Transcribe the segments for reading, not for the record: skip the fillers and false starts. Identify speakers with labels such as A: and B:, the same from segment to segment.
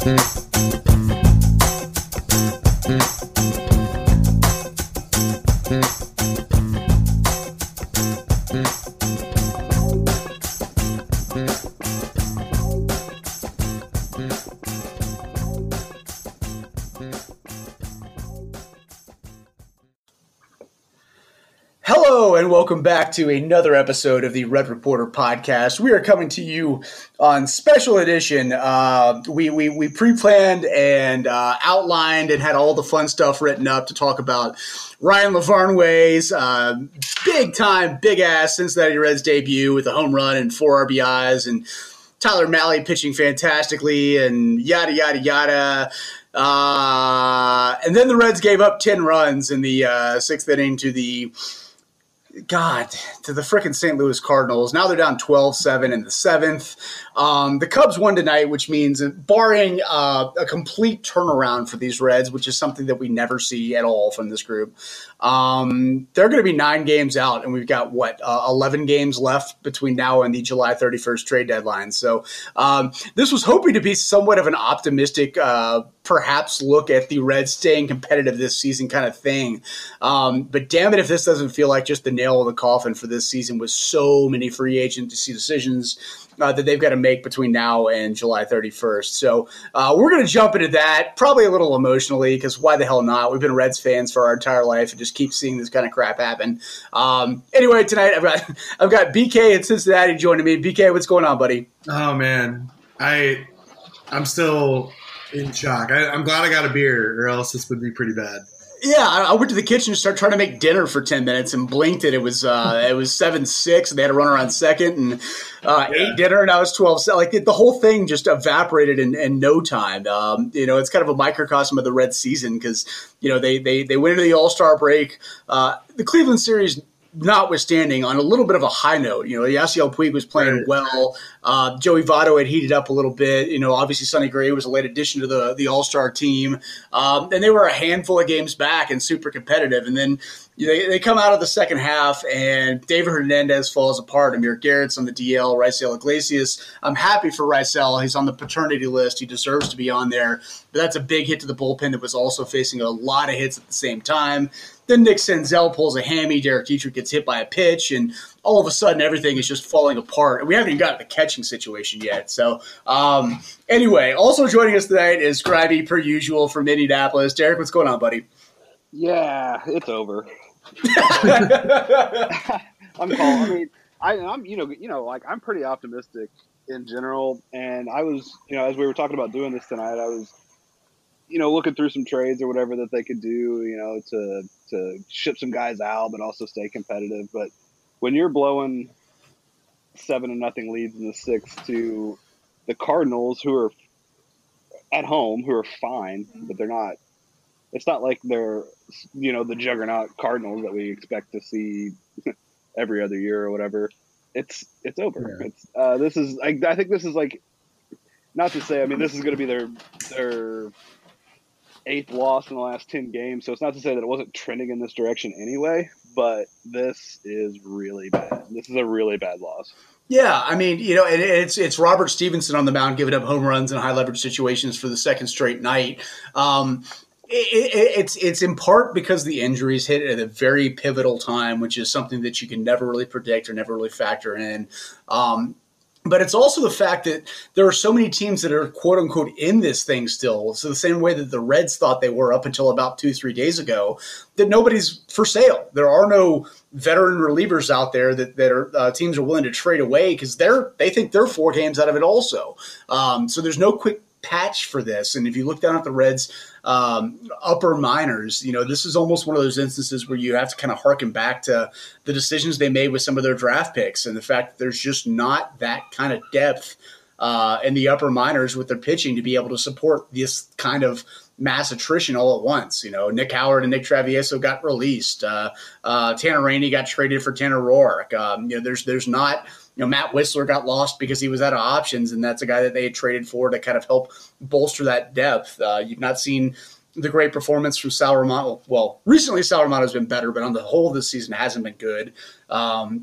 A: Hello and welcome back to another episode of the Red Reporter podcast. We are coming to you on special edition. We pre-planned and outlined and had all the fun stuff written up to talk about Ryan LaVarnway's big-time, big-ass Cincinnati Reds debut with a home run and 4 RBIs, and Tyler Mahle pitching fantastically, and yada, yada, yada. And then the Reds gave up 10 runs in the 6th inning to the frickin' St. Louis Cardinals. Now they're down 12-7 in the 7th. The Cubs won tonight, which means barring a complete turnaround for these Reds, which is something that we never see at all from this group, they're going to be 9 games out, and we've got, 11 games left between now and the July 31st trade deadline. So this was hoping to be somewhat of an optimistic perhaps look at the Reds staying competitive this season kind of thing. But damn it if this doesn't feel like just the nail in the coffin for this season with so many free agency decisions that they've got to make between now and July 31st. So we're going to jump into that, probably a little emotionally, because why the hell not? We've been Reds fans for our entire life and just keep seeing this kind of crap happen. Anyway, tonight I've got BK in Cincinnati joining me. BK, what's going on, buddy?
B: Oh, man. I'm still in shock. I'm glad I got a beer, or else this would be pretty bad.
A: Yeah, I went to the kitchen to start trying to make dinner for 10 minutes and blinked it. It was 7-6, and they had a runner on second, and ate dinner, and I was 12. Like the whole thing just evaporated in no time. It's kind of a microcosm of the Reds season because they went into the All-Star break. The Cleveland series notwithstanding, on a little bit of a high note, Yasiel Puig was playing well. Joey Votto had heated up a little bit. Obviously Sonny Gray was a late addition to the All-Star team. And they were a handful of games back and super competitive. And then they come out of the second half and David Hernandez falls apart. Amir Garrett's on the DL, Raisel Iglesias. I'm happy for Raisel. He's on the paternity list. He deserves to be on there. But that's a big hit to the bullpen that was also facing a lot of hits at the same time. Then Nick Senzel pulls a hammy. Derek Dietrich gets hit by a pitch, and all of a sudden everything is just falling apart. And we haven't even got to the catching situation yet. So anyway, also joining us tonight is Scribey, per usual, from Indianapolis. Derek, what's going on, buddy?
C: Yeah, it's over. I'm pretty optimistic in general. And I was, as we were talking about doing this tonight, I was, looking through some trades or whatever that they could do, to ship some guys out, but also stay competitive. But when you're blowing 7-0 leads in the 6th to the Cardinals, who are at home, who are fine, but they're not. It's not like they're, the juggernaut Cardinals that we expect to see every other year or whatever. It's over. Yeah. I think this is like, not to say, this is going to be their 8th loss in the last 10 games. So it's not to say that it wasn't trending in this direction anyway, but this is really bad. This is a really bad loss.
A: Yeah, it's Robert Stevenson on the mound giving up home runs in high leverage situations for the second straight night. It's in part because the injuries hit at a very pivotal time, which is something that you can never really predict or never really factor in. But it's also the fact that there are so many teams that are, quote unquote, in this thing still. So the same way that the Reds thought they were up until about 2-3 days ago, that nobody's for sale. There are no veteran relievers out there that are teams are willing to trade away because they think they're 4 games out of it also. So there's no quick patch for this. And if you look down at the Reds upper minors, this is almost one of those instances where you have to kind of harken back to the decisions they made with some of their draft picks and the fact that there's just not that kind of depth in the upper minors with their pitching to be able to support this kind of mass attrition all at once. Nick Howard and Nick Travieso got released. Tanner Rainey got traded for Tanner Roark. There's not – Matt Whistler got lost because he was out of options, and that's a guy that they had traded for to kind of help bolster that depth. You've not seen the great performance from Sal Romano. Well, recently Sal Romano's been better, but on the whole this season hasn't been good.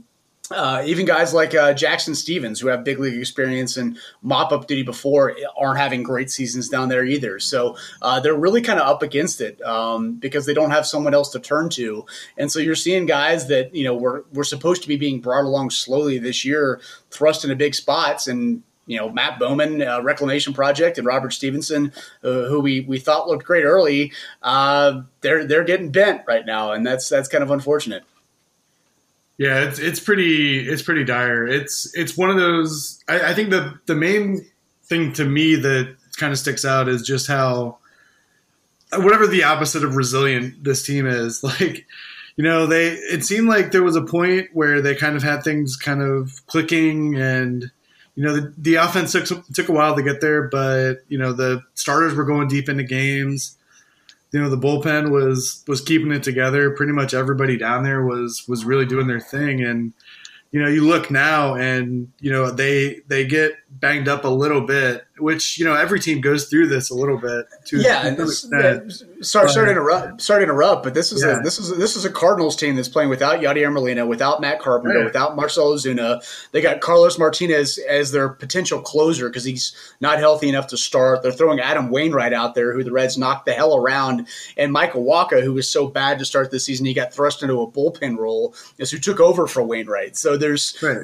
A: Even guys like Jackson Stevens, who have big league experience and mop-up duty before, aren't having great seasons down there either. So they're really kind of up against it because they don't have someone else to turn to. And so you're seeing guys that, we're supposed to be being brought along slowly this year, thrust into big spots. And, Matt Bowman, Reclamation Project, and Robert Stevenson, who we thought looked great early, they're getting bent right now. And that's kind of unfortunate.
B: Yeah, it's pretty dire. It's one of those. I think the main thing to me that kind of sticks out is just how, whatever the opposite of resilient this team is. Like, it seemed like there was a point where they kind of had things kind of clicking, and the offense took a while to get there, but the starters were going deep into games. The bullpen was keeping it together. Pretty much everybody down there was really doing their thing. And, you look now and, they get banged up a little bit, which, every team goes through this a little bit. Sorry
A: to interrupt, but this is a Cardinals team that's playing without Yadier Molina, without Matt Carpenter, without Marcell Ozuna. They got Carlos Martinez as their potential closer because he's not healthy enough to start. They're throwing Adam Wainwright out there, who the Reds knocked the hell around, and Michael Wacha, who was so bad to start this season, he got thrust into a bullpen role, as who took over for Wainwright. So they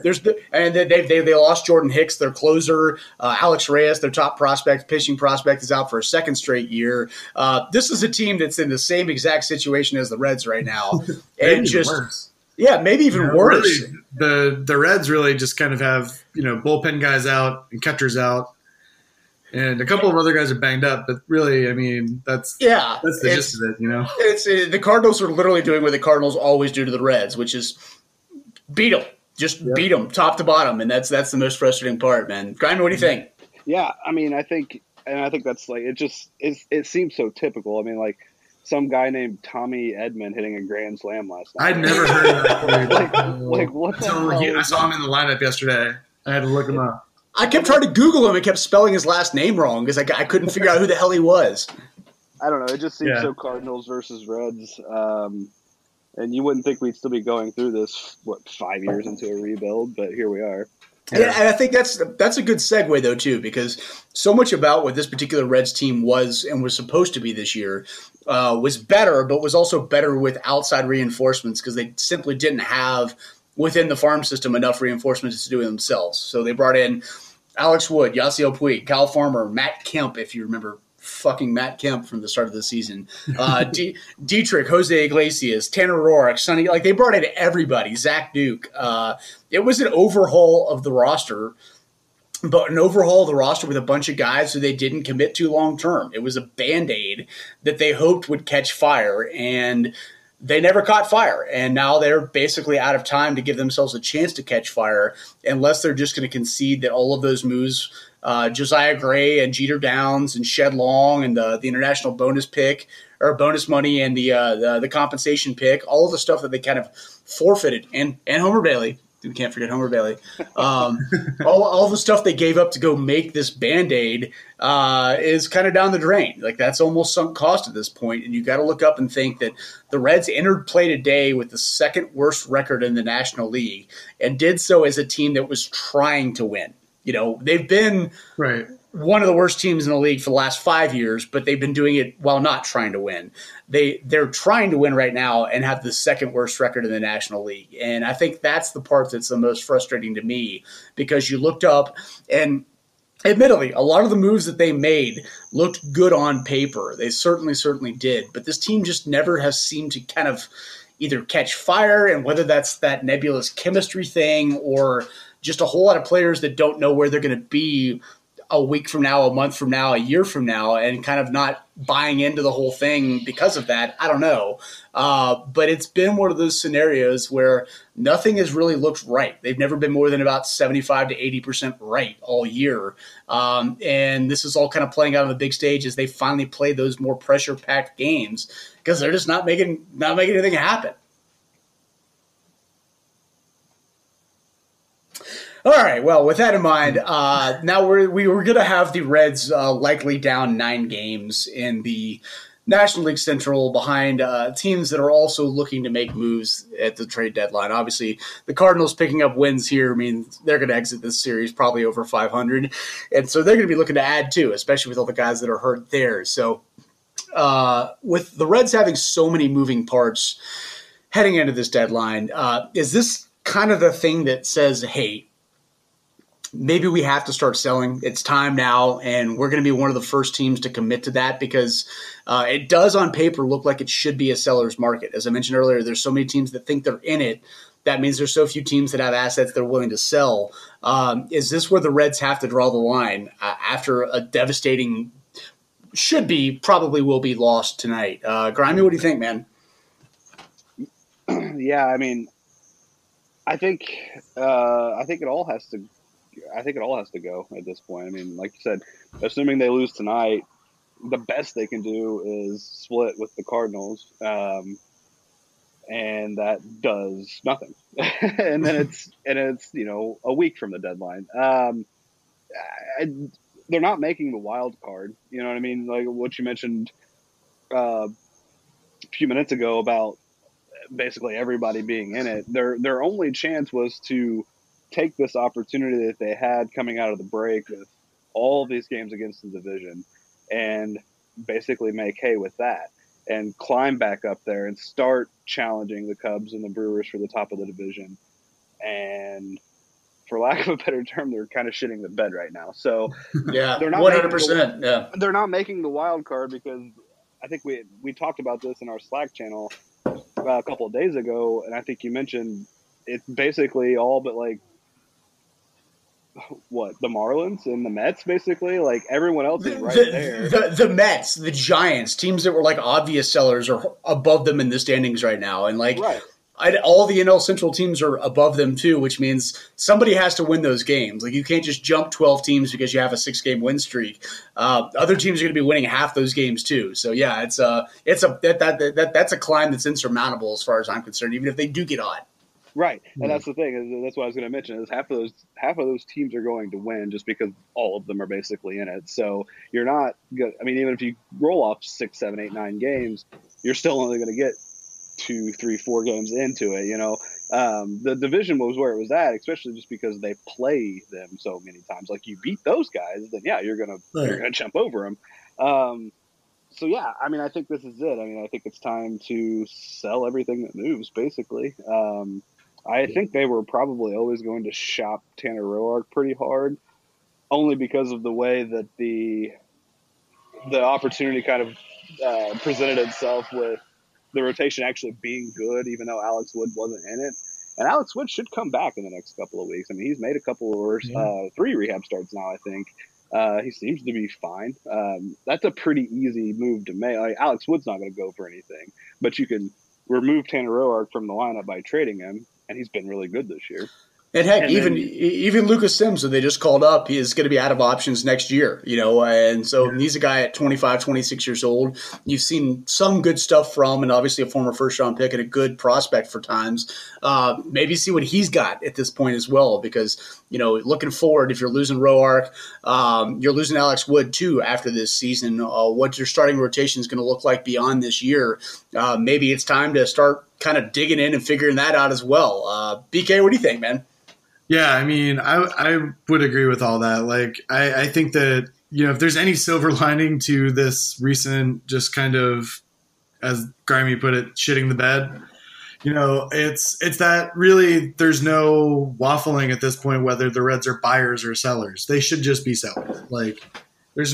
A: lost Jordan Hicks, their closer. Alex Reyes, their top pitching prospect, is out for a second straight year. This is a team that's in the same exact situation as the Reds right now, and just worse. Yeah, maybe even worse.
B: Really, the Reds really just kind of have bullpen guys out and catchers out, and a couple of other guys are banged up. But really, I mean, that's the gist of it.
A: It's the Cardinals are literally doing what the Cardinals always do to the Reds, which is beat them. Just beat them top to bottom, and that's the most frustrating part, man. Grinder, what do you think?
C: Yeah, I mean, I think that's like it seems so typical. I mean, like some guy named Tommy Edman hitting a grand slam last night.
B: I'd never heard of that.
C: like what the hell?
B: I saw him in the lineup yesterday. I had to look him up.
A: I kept trying to Google him and kept spelling his last name wrong because I couldn't figure out who the hell he was.
C: I don't know. It just seems so Cardinals versus Reds. And you wouldn't think we'd still be going through this, 5 years into a rebuild, but here we are.
A: Yeah. And I think that's a good segue, though, too, because so much about what this particular Reds team was and was supposed to be this year was better, but was also better with outside reinforcements because they simply didn't have within the farm system enough reinforcements to do it themselves. So they brought in Alex Wood, Yasiel Puig, Kyle Farmer, Matt Kemp, if you remember fucking Matt Kemp from the start of the season, Dietrich, Jose Iglesias, Tanner Roark, Sonny, like they brought in everybody, Zach Duke. It was an overhaul of the roster, but an overhaul of the roster with a bunch of guys who they didn't commit to long term. It was a Band-Aid that they hoped would catch fire, and they never caught fire. And now they're basically out of time to give themselves a chance to catch fire, unless they're just going to concede that all of those moves, Josiah Gray and Jeter Downs and Shed Long and the international bonus pick or bonus money and the compensation pick, all of the stuff that they kind of forfeited, and Homer Bailey. We can't forget Homer Bailey. All the stuff they gave up to go make this Band-Aid is kind of down the drain. Like that's almost sunk cost at this point. And you got to look up and think that the Reds entered play today with the second worst record in the National League and did so as a team that was trying to win. They've been one of the worst teams in the league for the last 5 years, but they've been doing it while not trying to win. They're trying to win right now and have the second worst record in the National League. And I think that's the part that's the most frustrating to me, because you looked up and admittedly, a lot of the moves that they made looked good on paper. They certainly did. But this team just never has seemed to kind of either catch fire, and whether that's that nebulous chemistry thing or just a whole lot of players that don't know where they're going to be a week from now, a month from now, a year from now, and kind of not buying into the whole thing because of that. I don't know. But it's been one of those scenarios where nothing has really looked right. They've never been more than about 75 to 80% right all year. And this is all kind of playing out on the big stage as they finally play those more pressure-packed games because they're just not making anything happen. All right. Well, with that in mind, now we were going to have the Reds likely down 9 games in the National League Central behind teams that are also looking to make moves at the trade deadline. Obviously, the Cardinals picking up wins here means they're going to exit this series probably over 500. And so they're going to be looking to add too, especially with all the guys that are hurt there. So with the Reds having so many moving parts heading into this deadline, is this kind of the thing that says, hey, maybe we have to start selling. It's time now, and we're going to be one of the first teams to commit to that because it does on paper look like it should be a seller's market. As I mentioned earlier, there's so many teams that think they're in it. That means there's so few teams that have assets they're willing to sell. Is this where the Reds have to draw the line after a devastating probably will be lost tonight? Grimy, what do you think, man?
C: Yeah, I mean, I think it all has to. I think it all has to go at this point. I mean, like you said, assuming they lose tonight, the best they can do is split with the Cardinals, and that does nothing. and then it's a week from the deadline. They're not making the wild card. You know what I mean? Like what you mentioned a few minutes ago about basically everybody being in it. Their only chance was to take this opportunity that they had coming out of the break with all these games against the division and basically make hay with that and climb back up there and start challenging the Cubs and the Brewers for the top of the division. And for lack of a better term, they're kind of shitting the bed right now. So
A: yeah,
C: they're not
A: 100%.
C: They're not making the wild card because I think we talked about this in our Slack channel a couple of days ago. And I think you mentioned it's basically all but like, the Marlins and the Mets, basically? Like, everyone else is right there.
A: The Mets, the Giants, teams that were, like, obvious sellers are above them in the standings right now. And, like,
C: right.
A: All the NL Central teams are above them, too, which means somebody has to win those games. Like, you can't just jump 12 teams because you have a 6-game win streak. Other teams are going to be winning half those games, too. So, yeah, that's a climb that's insurmountable as far as I'm concerned, even if they do get hot.
C: Right, and that's the thing. That's what I was going to mention. Is half of those teams are going to win just because all of them are basically in it. So you're not good. I mean, even if you roll off 6, 7, 8, 9 games, you're still only going to get 2, 3, 4 games into it. You know, the division was where it was at, especially just because they play them so many times. Like you beat those guys, then yeah, you're gonna jump over them. So yeah, I mean, I think this is it. I mean, I think it's time to sell everything that moves, basically. I think they were probably always going to shop Tanner Roark pretty hard, only because of the way that the opportunity kind of presented itself with the rotation actually being good, even though Alex Wood wasn't in it. And Alex Wood should come back in the next couple of weeks. I mean, he's made a couple of 3 rehab starts now, I think. He seems to be fine. That's a pretty easy move to make. Like, Alex Wood's not going to go for anything, but you can remove Tanner Roark from the lineup by trading him. And he's been really good this year.
A: And heck, even Lucas Sims, that they just called up, he is going to be out of options next year, and so he's a guy at 25, 26 years old. You've seen some good stuff from, and obviously a former first-round pick and a good prospect for times. Maybe see what he's got at this point as well, because, looking forward, if you're losing Roark, you're losing Alex Wood too after this season. What your starting rotation is going to look like beyond this year, maybe it's time to start kind of digging in and figuring that out as well. BK, what do you think, man?
B: Yeah, I mean, I would agree with all that. Like, I think that, if there's any silver lining to this recent just kind of, as Grimy put it, shitting the bed, it's that really there's no waffling at this point whether the Reds are buyers or sellers. They should just be sellers. Like, there's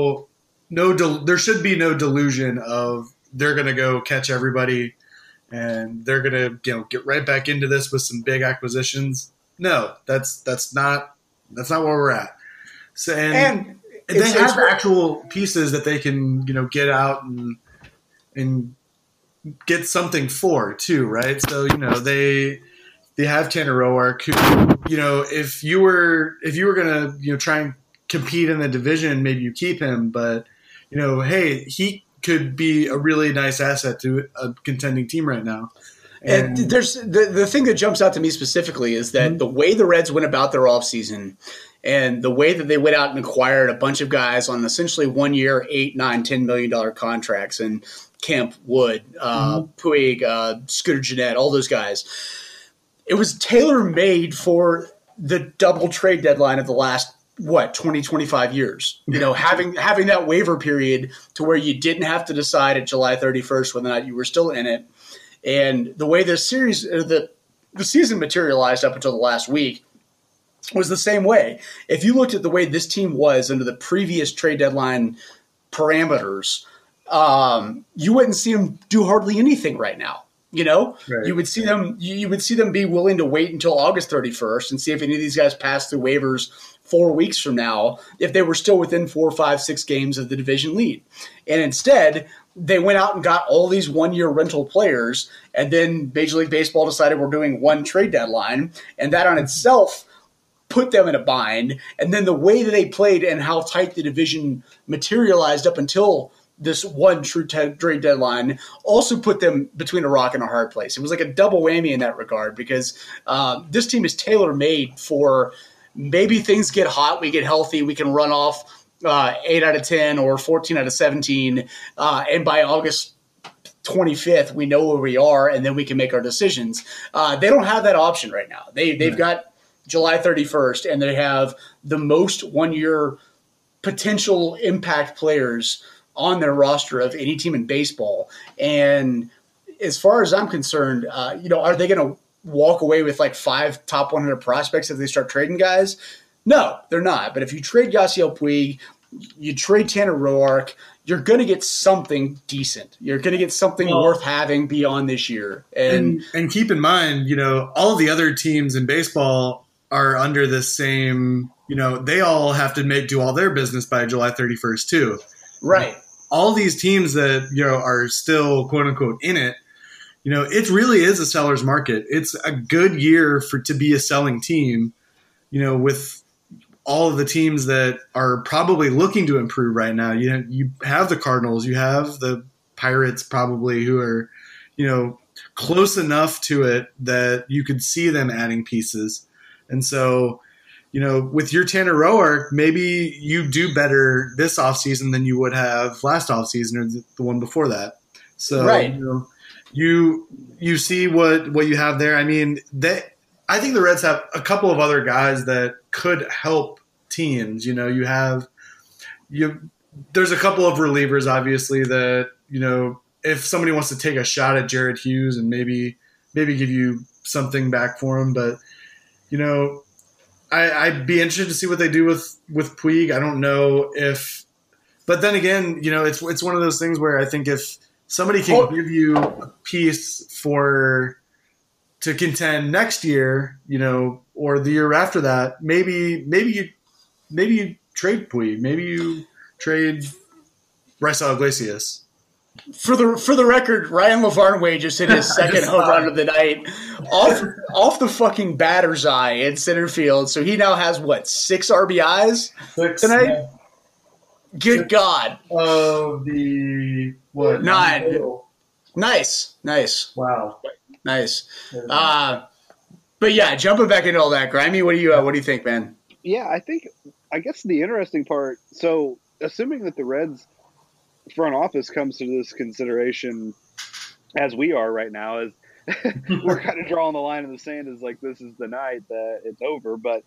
B: there should be no delusion of they're going to go catch everybody and they're going to, get right back into this with some big acquisitions. No, that's not where we're at. So, and they have actual pieces that they can, get out and get something for too, right? So, they have Tanner Roark, who, if you were gonna, try and compete in the division, maybe you keep him, but hey, he could be a really nice asset to a contending team right now.
A: And there's the thing that jumps out to me specifically is that the way the Reds went about their offseason And the way that they went out and acquired a bunch of guys on essentially 1 year, $8, $9, $10 million contracts, and Kemp, Wood, Puig, Scooter Gennett, all those guys. It was tailor-made for the double trade deadline of the last, 20, 25 years. Having that waiver period to where you didn't have to decide at July 31st whether or not you were still in it. And the way the season materialized up until the last week was the same way. If you looked at the way this team was under the previous trade deadline parameters, you wouldn't see them do hardly anything right now. Right. You would see them be willing to wait until August 31st and see if any of these guys pass through waivers 4 weeks from now, if they were still within 4, 5, 6 games of the division lead. And instead, they went out and got all these 1 year rental players, and then Major League Baseball decided we're doing one trade deadline, and that on itself put them in a bind. And then the way that they played and how tight the division materialized up until this one true trade deadline also put them between a rock and a hard place. It was like a double whammy in that regard, because this team is tailor-made for maybe things get hot, we get healthy, we can run off 8 out of 10 or 14 out of 17, and by August 25th, we know where we are, and then we can make our decisions. They don't have that option right now. They've got July 31st, and they have the most 1 year potential impact players on their roster of any team in baseball. And as far as I'm concerned, are they going to walk away with like 5 top 100 prospects if they start trading guys? No, they're not. But if you trade Yasiel Puig, you trade Tanner Roark, you're going to get something decent. You're going to get something worth having beyond this year. And
B: keep in mind, all of the other teams in baseball are under the same, they all have to do all their business by July 31st too.
A: Right.
B: All these teams that, are still quote unquote in it, it really is a seller's market. It's a good year to be a selling team, with all of the teams that are probably looking to improve right now. You have the Cardinals, you have the Pirates probably, who are, close enough to it that you could see them adding pieces. And so, with your Tanner Roark, maybe you do better this offseason than you would have last offseason or the one before that. So,
A: right.
B: You see what you have there. I mean, I think the Reds have a couple of other guys that could help teams. There's a couple of relievers, obviously, that, if somebody wants to take a shot at Jared Hughes and maybe give you something back for him. But, I'd be interested to see what they do with Puig. I don't know but then again, it's one of those things where I think if somebody can give you a piece to contend next year, or the year after that, maybe you trade Puig, maybe you trade Raisel Iglesias.
A: For the record, Ryan LaVarnway just hit his second home run of the night off the fucking batter's eye in center field. So he now has 6 RBIs tonight? Yeah. Good God!
B: Of the
A: 9. Nice.
B: Wow.
A: Nice. But yeah, jumping back into all that, Grimey, what do you think, man?
C: Yeah, I guess the interesting part. So, assuming that the Reds front office comes to this consideration as we are right now, is we're kind of drawing the line in the sand as like this is the night that it's over. But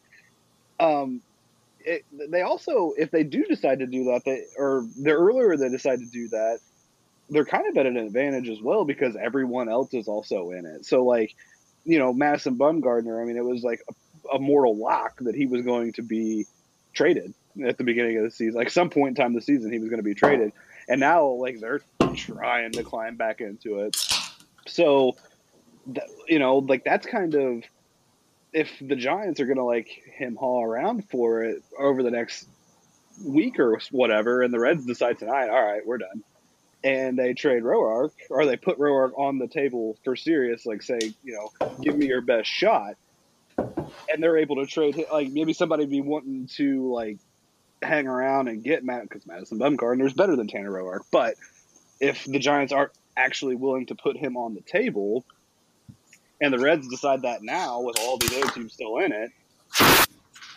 C: they also, if they do decide to do that, the earlier they decide to do that, they're kind of at an advantage as well because everyone else is also in it. So Madison Bumgarner, I mean, it was like a mortal lock that he was going to be traded at the beginning of the season. Like some point in time this season, he was going to be traded. And now, they're trying to climb back into it. So, that's kind of, if the Giants are going to, him haul around for it over the next week or whatever, and the Reds decide tonight, all right, we're done. And they trade Roark, or they put Roark on the table for serious, say, give me your best shot. And they're able to trade, maybe somebody be wanting to, hang around and get Matt, because Madison Bumgarner is better than Tanner Roark. But if the Giants aren't actually willing to put him on the table, and the Reds decide that now with all these other teams still in it,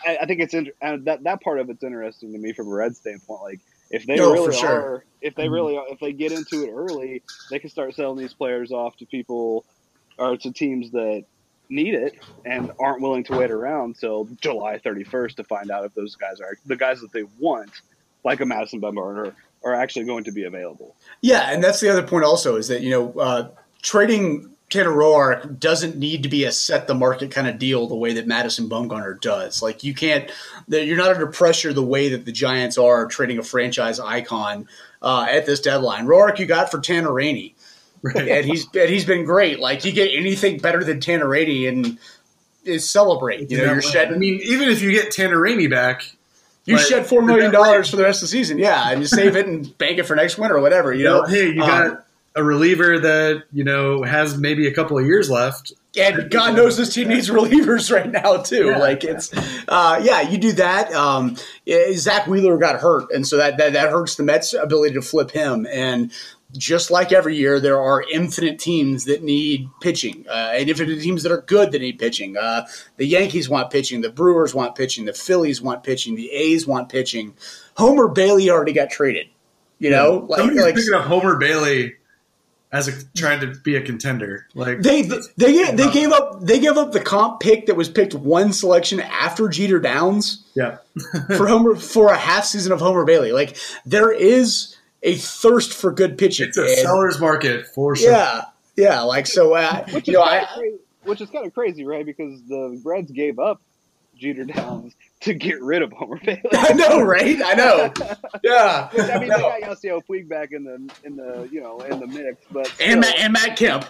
C: I think that part of it's interesting to me from a Red standpoint. Like if they
A: No, for
C: really
A: sure.
C: are, if they really are, if they get into it early, they can start selling these players off to people or to teams that need it and aren't willing to wait around till July 31st to find out if those guys are the guys that they want, like a Madison Bumgarner, are actually going to be available.
A: Yeah, and that's the other point also is that, trading Tanner Roark doesn't need to be a set the market kind of deal the way that Madison Bumgarner does. Like you're not under pressure the way that the Giants are trading a franchise icon at this deadline. Roark you got for Tanner Rainey. Right. And he's been great. Like you get anything better than Tanner Rainey and is celebrate. You're shedding.
B: I mean, even if you get Tanner Rainey back,
A: you shed $4 million for the rest of the season. Yeah, and you save it and bank it for next winter or whatever.
B: Hey, you got a reliever that has maybe a couple of years left.
A: And God knows this team needs relievers right now too. Yeah. Like it's, you do that. Zach Wheeler got hurt, and so that hurts the Mets' ability to flip him. And just like every year, there are infinite teams that need pitching, and infinite teams that are good that need pitching. The Yankees want pitching, the Brewers want pitching, the Phillies want pitching, the A's want pitching. Homer Bailey already got traded.
B: Somebody's picking up Homer Bailey as trying to be a contender. Like
A: they gave up the comp pick that was picked one selection after Jeter Downs.
B: Yeah.
A: for a half season of Homer Bailey. Like there is a thirst for good pitching.
B: It's a seller's market for sure.
A: Yeah. Like so,
C: which is kind of crazy, right? Because the Reds gave up Jeter Downs to get rid of Homer Bailey.
A: I know, right? I know. Yeah.
C: Which, I mean, they got Yasiel Puig back in the mix, but
A: still. and Matt Kemp.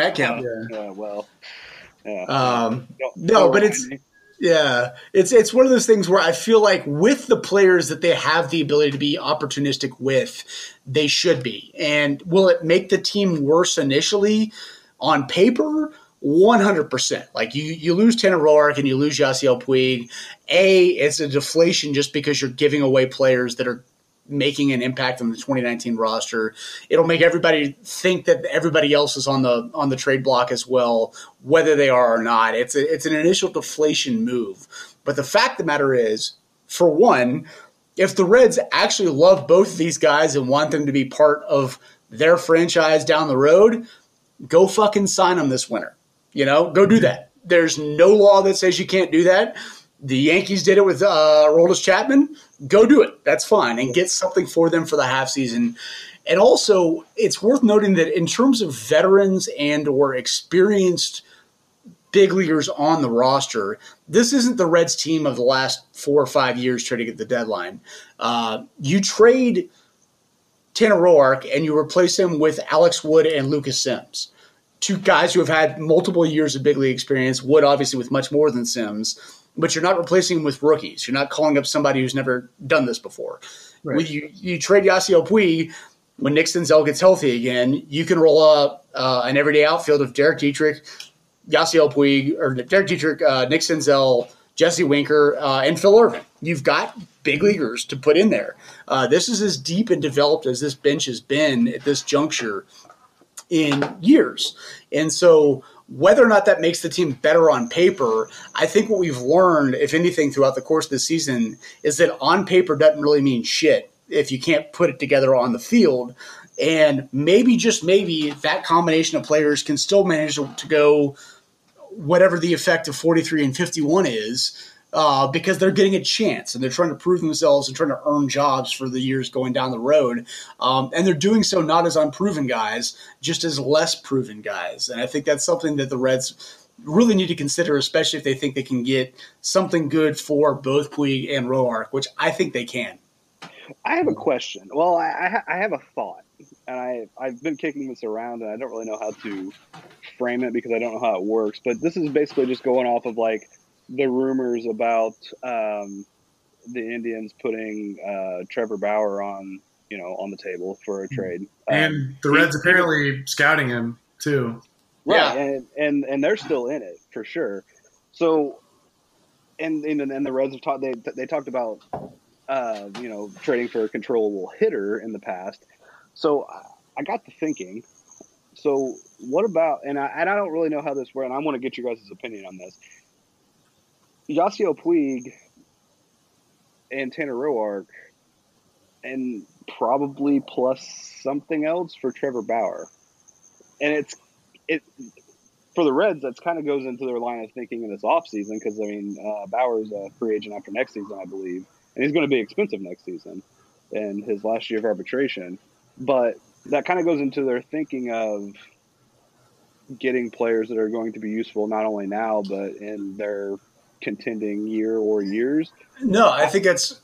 A: But it's one of those things where I feel like with the players that they have the ability to be opportunistic with, they should be. And will it make the team worse initially on paper? 100%. Like you lose Tanner Roark and you lose Yasiel Puig. It's a deflation just because you're giving away players that are making an impact on the 2019 roster. It'll make everybody think that everybody else is on the trade block as well, whether they are or not. It's an initial deflation move. But the fact of the matter is, for one, if the Reds actually love both of these guys and want them to be part of their franchise down the road, go fucking sign them this winter. Go do that. There's no law that says you can't do that. The Yankees did it with Aroldis Chapman. Go do it. That's fine. And get something for them for the half season. And also, it's worth noting that in terms of veterans and or experienced big leaguers on the roster, this isn't the Reds team of the last 4 or 5 years trading at the deadline. You trade Tanner Roark and you replace him with Alex Wood and Lucas Sims. Two guys who have had multiple years of big league experience, Wood obviously with much more than Sims, but you're not replacing them with rookies. You're not calling up somebody who's never done this before. Right. When you trade Yasiel Puig, when Nick Senzel gets healthy again, you can roll up an everyday outfield of Derek Dietrich, Yasiel Puig, or Derek Dietrich, Nick Senzel, Jesse Winker, and Phil Irvin. You've got big leaguers to put in there. This is as deep and developed as this bench has been at this juncture in years. And so whether or not that makes the team better on paper, I think what we've learned, if anything, throughout the course of the season is that on paper doesn't really mean shit if you can't put it together on the field. And maybe, just maybe, that combination of players can still manage to go whatever the effect of 43 and 51 is, because they're getting a chance and they're trying to prove themselves and trying to earn jobs for the years going down the road. And they're doing so not as unproven guys, just as less proven guys. And I think that's something that the Reds really need to consider, especially if they think they can get something good for both Puig and Roark, which I think they can.
C: I have a question. Well, I have a thought, and I've been kicking this around, and I don't really know how to frame it because I don't know how it works. But this is basically just going off of like the rumors about the Indians putting Trevor Bauer on the table for a trade,
B: and the Reds apparently scouting him too.
C: Right, yeah. and they're still in it for sure. So, and the Reds have talked. They talked about trading for a controllable hitter in the past. So I got to thinking. So what about? And I don't really know how this works. And I want to get your guys' opinion on this. Yasiel Puig and Tanner Roark, and probably plus something else for Trevor Bauer. And it for the Reds, that kind of goes into their line of thinking in this offseason because, I mean, Bauer's a free agent after next season, I believe, and he's going to be expensive next season in his last year of arbitration. But that kind of goes into their thinking of getting players that are going to be useful not only now but in their contending year or years.
A: No, I think that's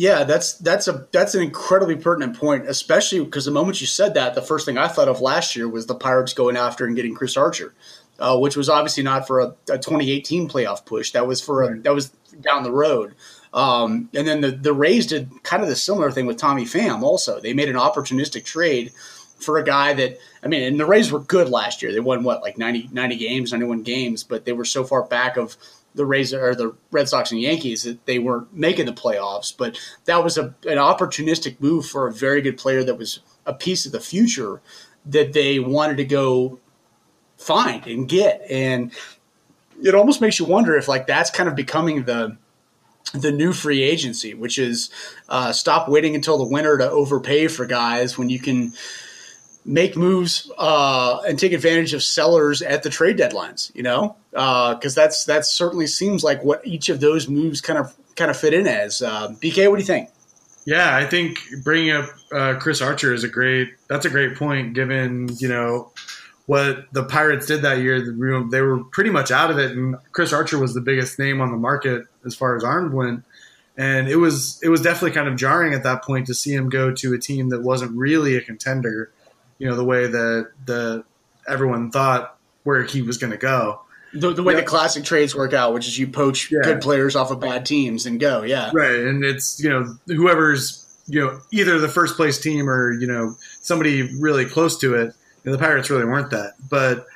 A: an incredibly pertinent point, especially because the moment you said that, the first thing I thought of last year was the Pirates going after and getting Chris Archer, which was obviously not for a 2018 playoff push. That was that was down the road. And then the Rays did kind of the similar thing with Tommy Pham. Also, they made an opportunistic trade for a guy that, I mean, and the Rays were good last year. They won like 90 games, 91 games, but they were so far back of the Rays or the Red Sox and Yankees that they weren't making the playoffs. But that was an opportunistic move for a very good player that was a piece of the future that they wanted to go find and get. And it almost makes you wonder if like that's kind of becoming the new free agency, which is stop waiting until the winter to overpay for guys when you can make moves and take advantage of sellers at the trade deadlines, because that certainly seems like what each of those moves kind of fit in as. BK, what do you think?
B: Yeah, I think bringing up Chris Archer is that's a great point given, what the Pirates did that year. They were pretty much out of it, and Chris Archer was the biggest name on the market as far as arms went. And it was definitely kind of jarring at that point to see him go to a team that wasn't really a contender, the way that everyone thought where he was going to go.
A: The way the classic trades work out, which is you poach good players off of bad teams and go,
B: Right, and it's, whoever's, either the first place team or, somebody really close to it. The Pirates really weren't that. But,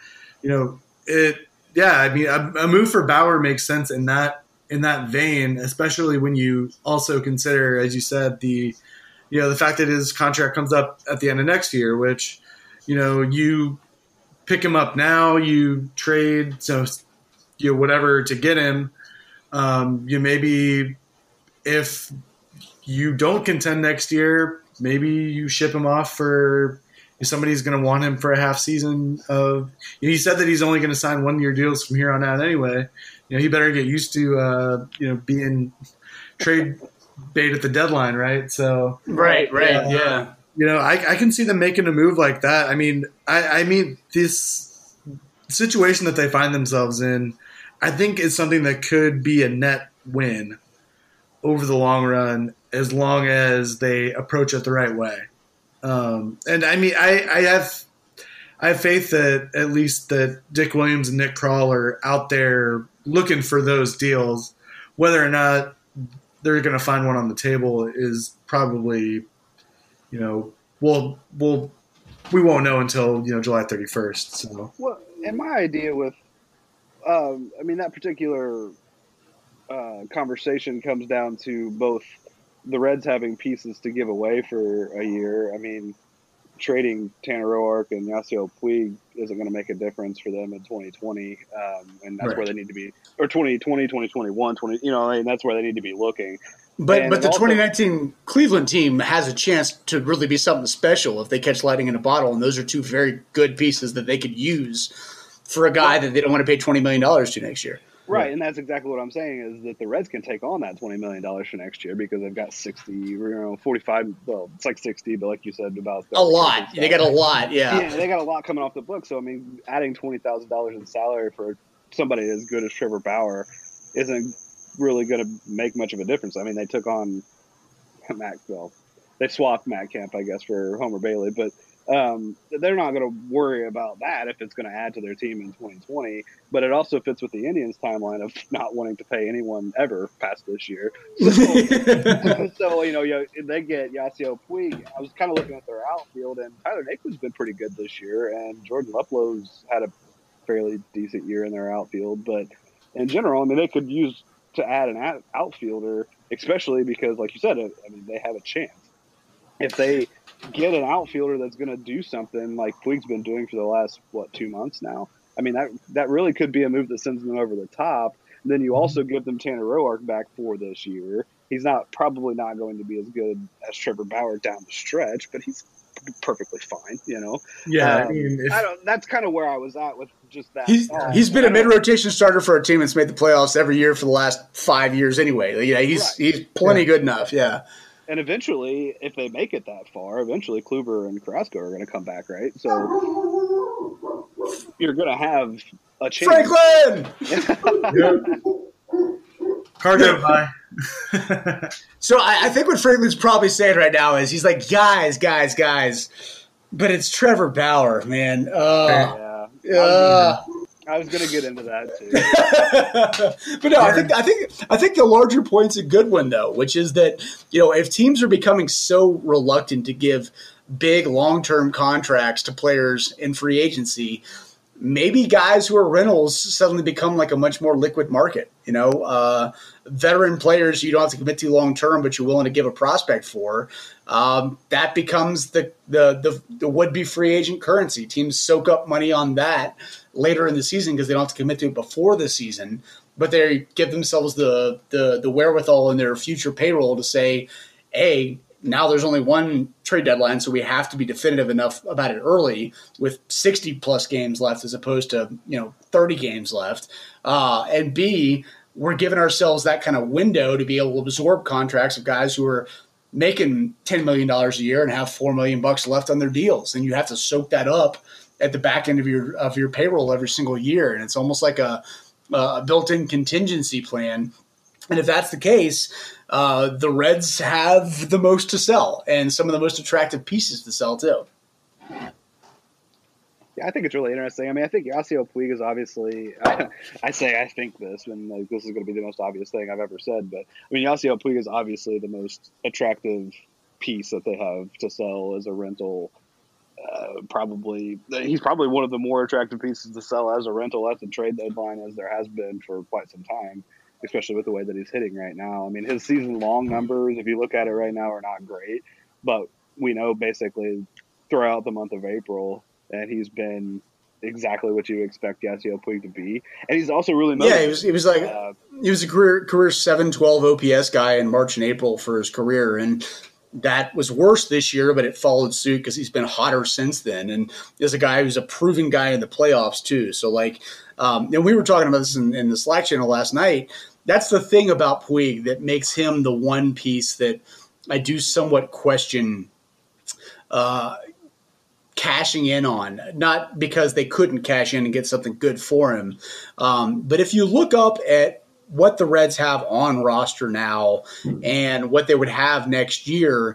B: a move for Bauer makes sense in that vein, especially when you also consider, as you said, the fact that his contract comes up at the end of next year, which, you pick him up now, you trade, whatever to get him. Maybe if you don't contend next year, maybe you ship him off for somebody's going to want him for a half season of. He said that he's only going to sign 1-year deals from here on out anyway. He better get used to being trade bait at the deadline, right? So
A: right, yeah.
B: I can see them making a move like that. I mean, this situation that they find themselves in, I think is something that could be a net win over the long run as long as they approach it the right way. And I mean, I have faith that at least that Dick Williams and Nick Krall are out there looking for those deals. Whether or not they're going to find one on the table is probably, we won't know until July 31st. So,
C: well, and my idea with, that particular conversation comes down to both the Reds having pieces to give away for a year. I mean, trading Tanner Roark and Yasiel Puig isn't going to make a difference for them in 2020, and that's where they need to be, or 2020, 2021, that's where they need to be looking.
A: But the 2019 Cleveland team has a chance to really be something special if they catch lightning in a bottle, and those are two very good pieces that they could use for a guy that they don't want to pay $20 million to next year.
C: Right, and that's exactly what I'm saying is that the Reds can take on that $20 million for next year because they've got 45, well, it's like 60, but like you said, about
A: a lot. They got a lot,
C: Yeah, they got a lot coming off the book. So, I mean, adding $20,000 in salary for somebody as good as Trevor Bauer isn't really going to make much of a difference. I mean, they took on they swapped Matt Kemp, I guess, for Homer Bailey, but they're not going to worry about that if it's going to add to their team in 2020. But it also fits with the Indians' timeline of not wanting to pay anyone ever past this year. So, they get Yasiel Puig. I was kind of looking at their outfield, and Tyler Naquin's been pretty good this year, and Jordan Luplo's had a fairly decent year in their outfield. But in general, I mean, they could use to add an outfielder, especially because, like you said, they have a chance. If they get an outfielder that's going to do something like Puig's been doing for the last, 2 months now, I mean, that really could be a move that sends them over the top. Then you also give them Tanner Roark back for this year. He's probably not going to be as good as Trevor Bauer down the stretch, but he's perfectly fine, you know.
B: Yeah,
C: That's kind of where I was at with just that.
A: He's been a mid-rotation starter for a team that's made the playoffs every year for the last 5 years anyway. Yeah, he's plenty good enough. Yeah.
C: And eventually, if they make it that far, eventually Kluber and Carrasco are going to come back, right? So you're going to have a chance.
A: Franklin!
B: Cargo by.
A: So I think what Franklin's probably saying right now is he's like, guys. But it's Trevor Bauer, man.
C: I was going to get into that too.
A: But no, I think the larger point's a good one though, which is that, you know, if teams are becoming so reluctant to give big long-term contracts to players in free agency, maybe guys who are rentals suddenly become like a much more liquid market. You know, veteran players you don't have to commit to long-term, but you're willing to give a prospect for. That becomes the would-be free agent currency. Teams soak up money on that later in the season because they don't have to commit to it before the season, but they give themselves the wherewithal in their future payroll to say, hey, now there's only one trade deadline, so we have to be definitive enough about it early with 60-plus games left as opposed to 30 games left. And B, we're giving ourselves that kind of window to be able to absorb contracts of guys who are making $10 million a year and have $4 million left on their deals. And you have to soak that up at the back end of your payroll every single year. And it's almost like a built-in contingency plan. And if that's the case, the Reds have the most to sell and some of the most attractive pieces to sell too.
C: Yeah, I think it's really interesting. I mean, I think Yasiel Puig is obviously I think this, and like, this is going to be the most obvious thing I've ever said, but I mean, Yasiel Puig is obviously the most attractive piece that they have to sell as a rental. He's probably one of the more attractive pieces to sell as a rental at the trade deadline as there has been for quite some time, especially with the way that he's hitting right now. I mean, his season-long numbers, if you look at it right now, are not great, but we know basically throughout the month of April, and he's been exactly what you expect Yasiel Puig to be. And he's also really motivated.
A: Yeah, he was a career 712 OPS guy in March and April for his career, and that was worse this year, but it followed suit because he's been hotter since then. And is a guy who's a proven guy in the playoffs too. So and we were talking about this in the Slack channel last night. That's the thing about Puig that makes him the one piece that I do somewhat question cashing in on, not because they couldn't cash in and get something good for him. But if you look up at what the Reds have on roster now and what they would have next year,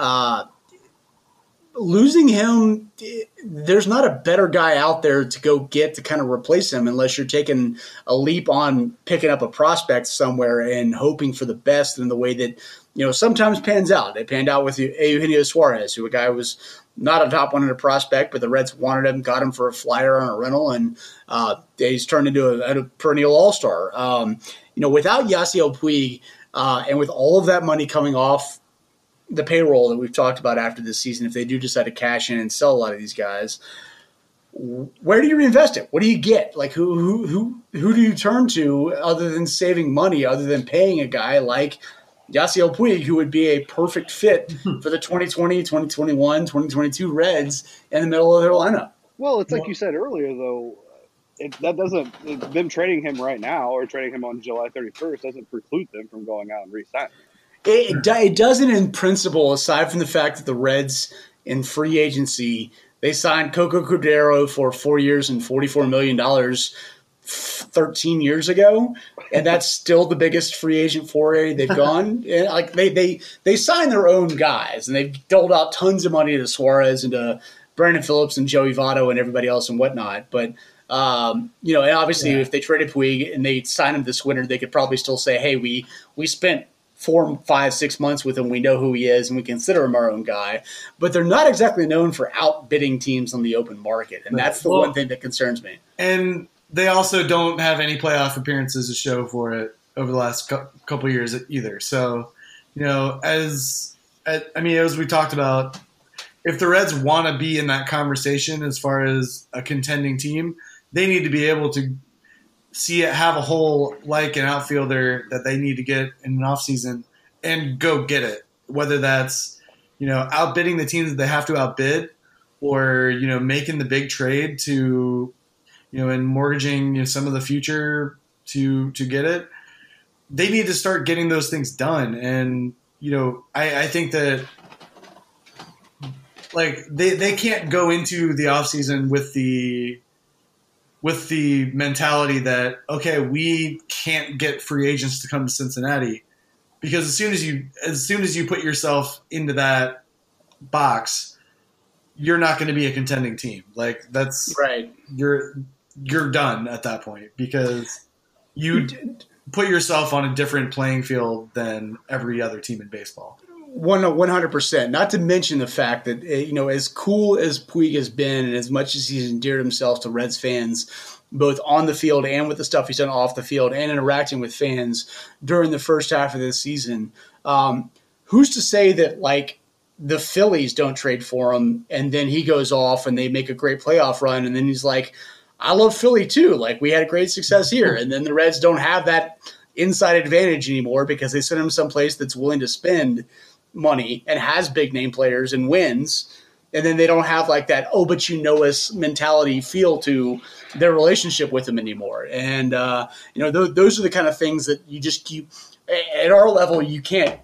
A: losing him, there's not a better guy out there to go get to kind of replace him unless you're taking a leap on picking up a prospect somewhere and hoping for the best in the way that, sometimes pans out. It panned out with Eugenio Suarez, who a guy was not a top 100 prospect, but the Reds wanted him, got him for a flyer on a rental, and he's turned into a perennial all-star. Without Yasiel Puig and with all of that money coming off the payroll that we've talked about after this season, if they do decide to cash in and sell a lot of these guys, where do you reinvest it? What do you get? Like who do you turn to other than saving money, other than paying a guy like Yasiel Puig, who would be a perfect fit for the 2020, 2021, 2022 Reds in the middle of their lineup?
C: Well, it's like you said earlier, though. Them trading him right now or trading him on July 31st doesn't preclude them from going out and re-signing.
A: It doesn't in principle, aside from the fact that the Reds in free agency, they signed Coco Cordero for 4 years and $44 million 13 years ago, and that's still the biggest free agent foray they've gone. And like they signed their own guys, and they've doled out tons of money to Suarez and to Brandon Phillips and Joey Votto and everybody else and whatnot. But and obviously if they traded Puig and they signed him this winter, they could probably still say, hey, we spent 4, 5, 6 months with him. We know who he is, and we consider him our own guy. But they're not exactly known for outbidding teams on the open market, and that's the one thing that concerns me.
B: And they also don't have any playoff appearances to show for it over the last couple of years either. So, as we talked about, if the Reds want to be in that conversation as far as a contending team, they need to be able to have a hole like an outfielder that they need to get in an offseason and go get it. Whether that's, outbidding the teams that they have to outbid, or, making the big trade to, and mortgaging some of the future to get it. They need to start getting those things done. And, I think that, like, they can't go into the offseason with the mentality that, okay, we can't get free agents to come to Cincinnati, because as soon as you put yourself into that box, you're not going to be a contending team. Like, that's
A: right.
B: You're done at that point, because you put yourself on a different playing field than every other team in baseball.
A: 100%. Not to mention the fact that, as cool as Puig has been, and as much as he's endeared himself to Reds fans, both on the field and with the stuff he's done off the field and interacting with fans during the first half of this season, who's to say that, like, the Phillies don't trade for him and then he goes off and they make a great playoff run, and then he's like, I love Philly too. Like, we had great success here. And then the Reds don't have that inside advantage anymore because they sent him someplace that's willing to spend money and has big name players and wins. And then they don't have like that, oh, but us mentality feel to their relationship with him anymore. And, those are the kind of things that you just keep at our level. You can't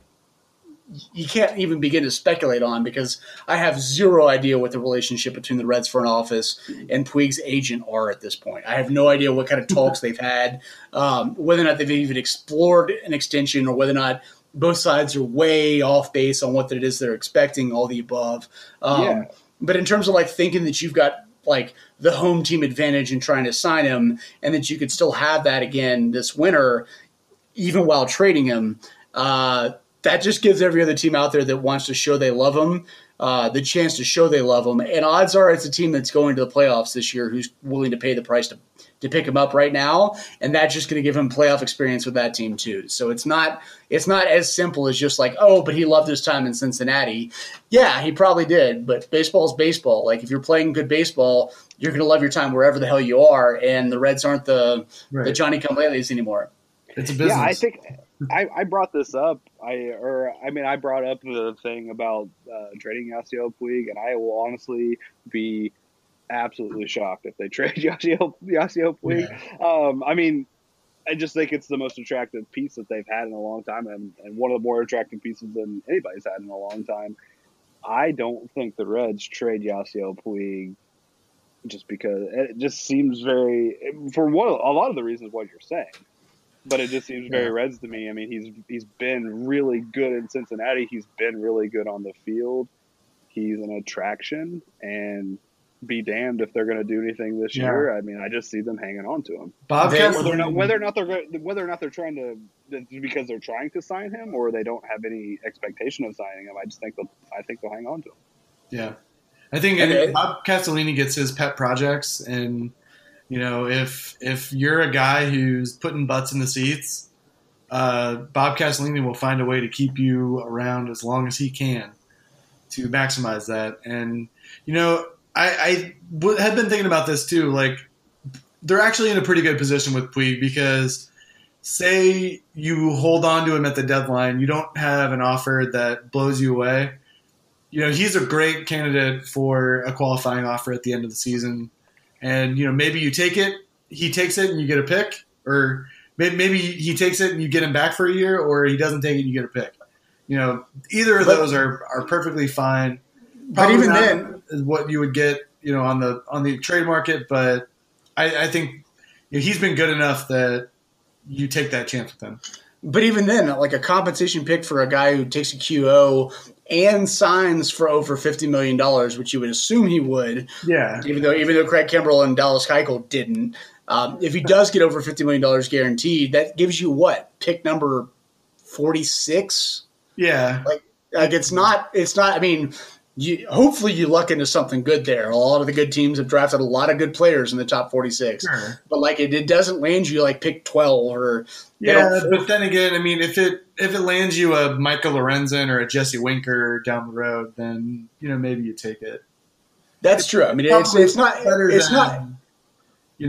A: even begin to speculate on, because I have zero idea what the relationship between the Reds front office and Puig's agent are at this point. I have no idea what kind of talks they've had, whether or not they've even explored an extension, or whether or not both sides are way off base on what it is they're expecting, all the above. But in terms of like thinking that you've got like the home team advantage in trying to sign him, and that you could still have that again this winter, even while trading him, that just gives every other team out there that wants to show they love him the chance to show they love him. And odds are it's a team that's going to the playoffs this year who's willing to pay the price to pick him up right now, and that's just going to give him playoff experience with that team too. So it's not as simple as just like, oh, but he loved his time in Cincinnati. Yeah, he probably did, but baseball is baseball. Like, if you're playing good baseball, you're going to love your time wherever the hell you are, and the Reds aren't the Johnny-come-latelys anymore.
B: It's a business.
C: Yeah, I think I brought this up. I brought up the thing about trading Yasiel Puig, and I will honestly be absolutely shocked if they trade Yasiel Puig. Yeah. I just think it's the most attractive piece that they've had in a long time, and one of the more attractive pieces than anybody's had in a long time. I don't think the Reds trade Yasiel Puig just because it just seems for a lot of the reasons what you're saying. But it just seems very Reds to me. I mean, he's been really good in Cincinnati. He's been really good on the field. He's an attraction, and be damned if they're going to do anything this year. I mean, I just see them hanging on to him. Whether or not they're trying to, because they're trying to sign him, or they don't have any expectation of signing him. I think they'll hang on to him.
B: Yeah, I think Bob Castellini gets his pet projects, and if you're a guy who's putting butts in the seats, Bob Castellini will find a way to keep you around as long as he can to maximize that. And I had been thinking about this too. Like, they're actually in a pretty good position with Puig, because say you hold on to him at the deadline, you don't have an offer that blows you away. He's a great candidate for a qualifying offer at the end of the season. And, maybe you take it, he takes it and you get a pick, or maybe he takes it and you get him back for a year, or he doesn't take it and you get a pick. Either of those are perfectly fine. Probably, but even then, is what you would get, on the trade market. But I think he's been good enough that you take that chance with him.
A: But even then, like a compensation pick for a guy who takes a QO and signs for over $50 million, which you would assume he would.
B: Yeah.
A: Even though Craig Kimbrell and Dallas Keuchel didn't. If he does get over $50 million guaranteed, that gives you what? Pick number 46?
B: Yeah.
A: Like it's not. I mean, hopefully you luck into something good there. A lot of the good teams have drafted a lot of good players in the top 46.
B: Sure.
A: But like it doesn't land you like pick 12 or.
B: Yeah, but then again, I mean, if it lands you a Michael Lorenzen or a Jesse Winker down the road, then maybe you take it.
A: That's true. I mean, it's not.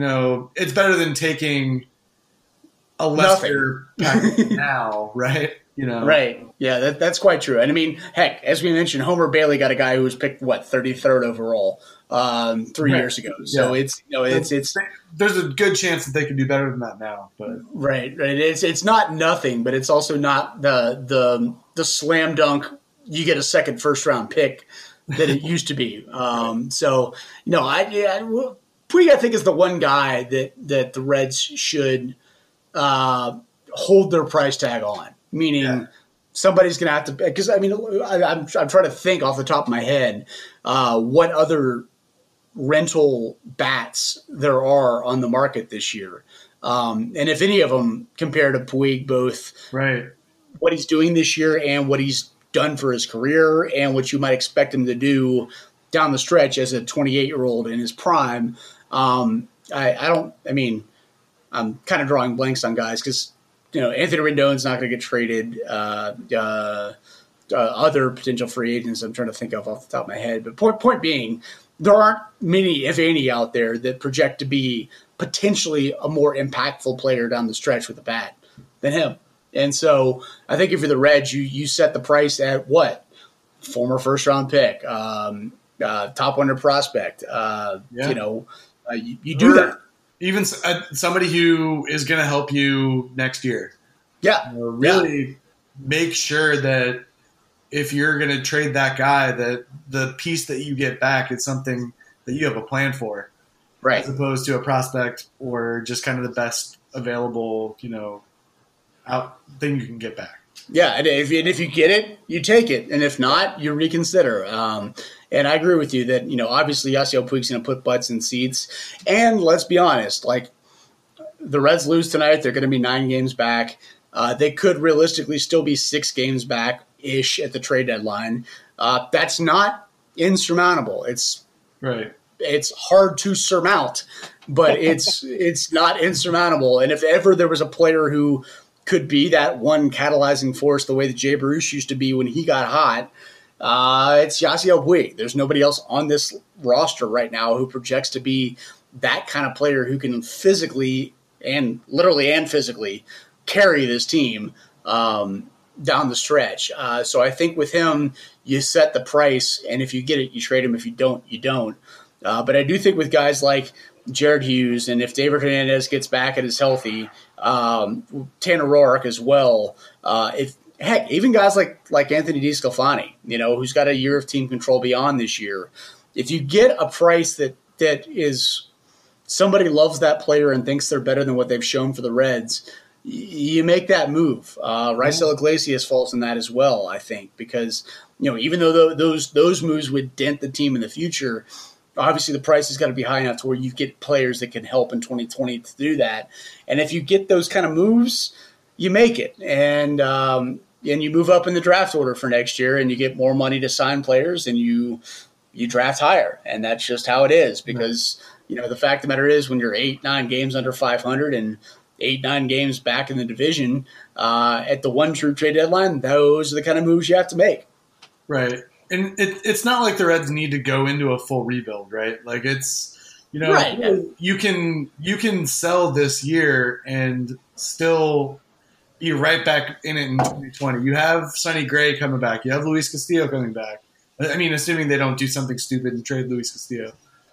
B: It's better than taking a lesser package now, right?
A: Right. Yeah, that's quite true. And I mean, heck, as we mentioned, Homer Bailey got a guy who was picked 33rd overall 3 years ago. So it's
B: there's a good chance that they can do better than that now. But
A: right. It's not nothing, but it's also not the slam dunk. You get a second first round pick that it used to be. So Puig, I think, is the one guy that the Reds should hold their price tag on. Meaning somebody's going to have to – because, I mean, I'm trying to think off the top of my head what other rental bats there are on the market this year. And if any of them compare to Puig, both what he's doing this year and what he's done for his career and what you might expect him to do down the stretch as a 28-year-old in his prime, I'm kind of drawing blanks on guys because – Anthony Rendon's not going to get traded. Other potential free agents I'm trying to think of off the top of my head. But point being, there aren't many, if any, out there that project to be potentially a more impactful player down the stretch with a bat than him. And so I think if you're the Reds, you set the price at what? Former first-round pick, top 100 prospect. You do that.
B: Even somebody who is going to help you next year.
A: Yeah.
B: Really make sure that if you're going to trade that guy, that the piece that you get back is something that you have a plan for.
A: Right.
B: As opposed to a prospect or just kind of the best available, thing you can get back.
A: Yeah, and if you get it, you take it. And if not, you reconsider. And I agree with you that, obviously Yasiel Puig's going to put butts in seats. And let's be honest, like the Reds lose tonight, they're going to be 9 games back. They could realistically still be 6 games back-ish at the trade deadline. That's not insurmountable. It's hard to surmount, but it's not insurmountable. And if ever there was a player who could be that one catalyzing force the way that Jay Baruch used to be when he got hot, it's Yasiel Puig. There's nobody else on this roster right now who projects to be that kind of player who can physically and literally and physically carry this team down the stretch. So I think with him, you set the price, and if you get it, you trade him. If you don't, you don't. But I do think with guys like Jared Hughes, and if David Hernandez gets back and is healthy, Tanner Roark as well, even guys like Anthony DeSclafani, who's got a year of team control beyond this year. If you get a price that is somebody loves that player and thinks they're better than what they've shown for the Reds, you make that move. Raisel Iglesias falls in that as well, I think, because even though those moves would dent the team in the future, obviously the price has got to be high enough to where you get players that can help in 2020 to do that. And if you get those kind of moves, you make it. And you move up in the draft order for next year, and you get more money to sign players, and you draft higher. And that's just how it is, because the fact of the matter is when you're 8-9 games under 500 and 8-9 games back in the division at the one true trade deadline, those are the kind of moves you have to make.
B: Right. And it's not like the Reds need to go into a full rebuild, right? Like it's,
A: right.
B: you can sell this year and still be right back in it in 2020. You have Sonny Gray coming back. You have Luis Castillo coming back. I mean, assuming they don't do something stupid and trade Luis Castillo.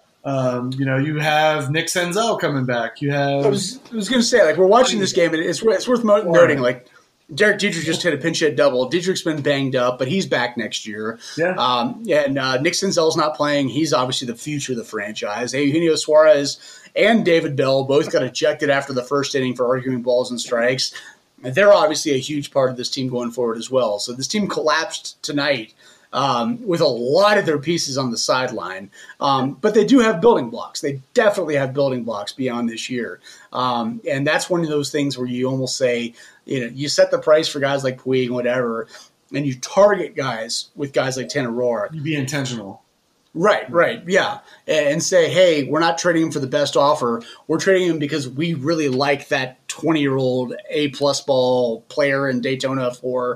B: You have Nick Senzel coming back. You have.
A: I was going to say, we're watching this game, and it's worth noting, Derek Dietrich just hit a pinch hit double. Dietrich's been banged up, but he's back next year.
B: Yeah.
A: Nick Senzel's not playing. He's obviously the future of the franchise. Eugenio Suarez and David Bell both got ejected after the first inning for arguing balls and strikes. They're obviously a huge part of this team going forward as well. So this team collapsed tonight with a lot of their pieces on the sideline. But they do have building blocks. They definitely have building blocks beyond this year. And that's one of those things where you almost say, you set the price for guys like Puig and whatever, and you target guys with guys like Tanner Roark.
B: You be intentional.
A: Right, yeah. And say, hey, we're not trading him for the best offer. We're trading him because we really like that 20-year-old A-plus ball player in Daytona for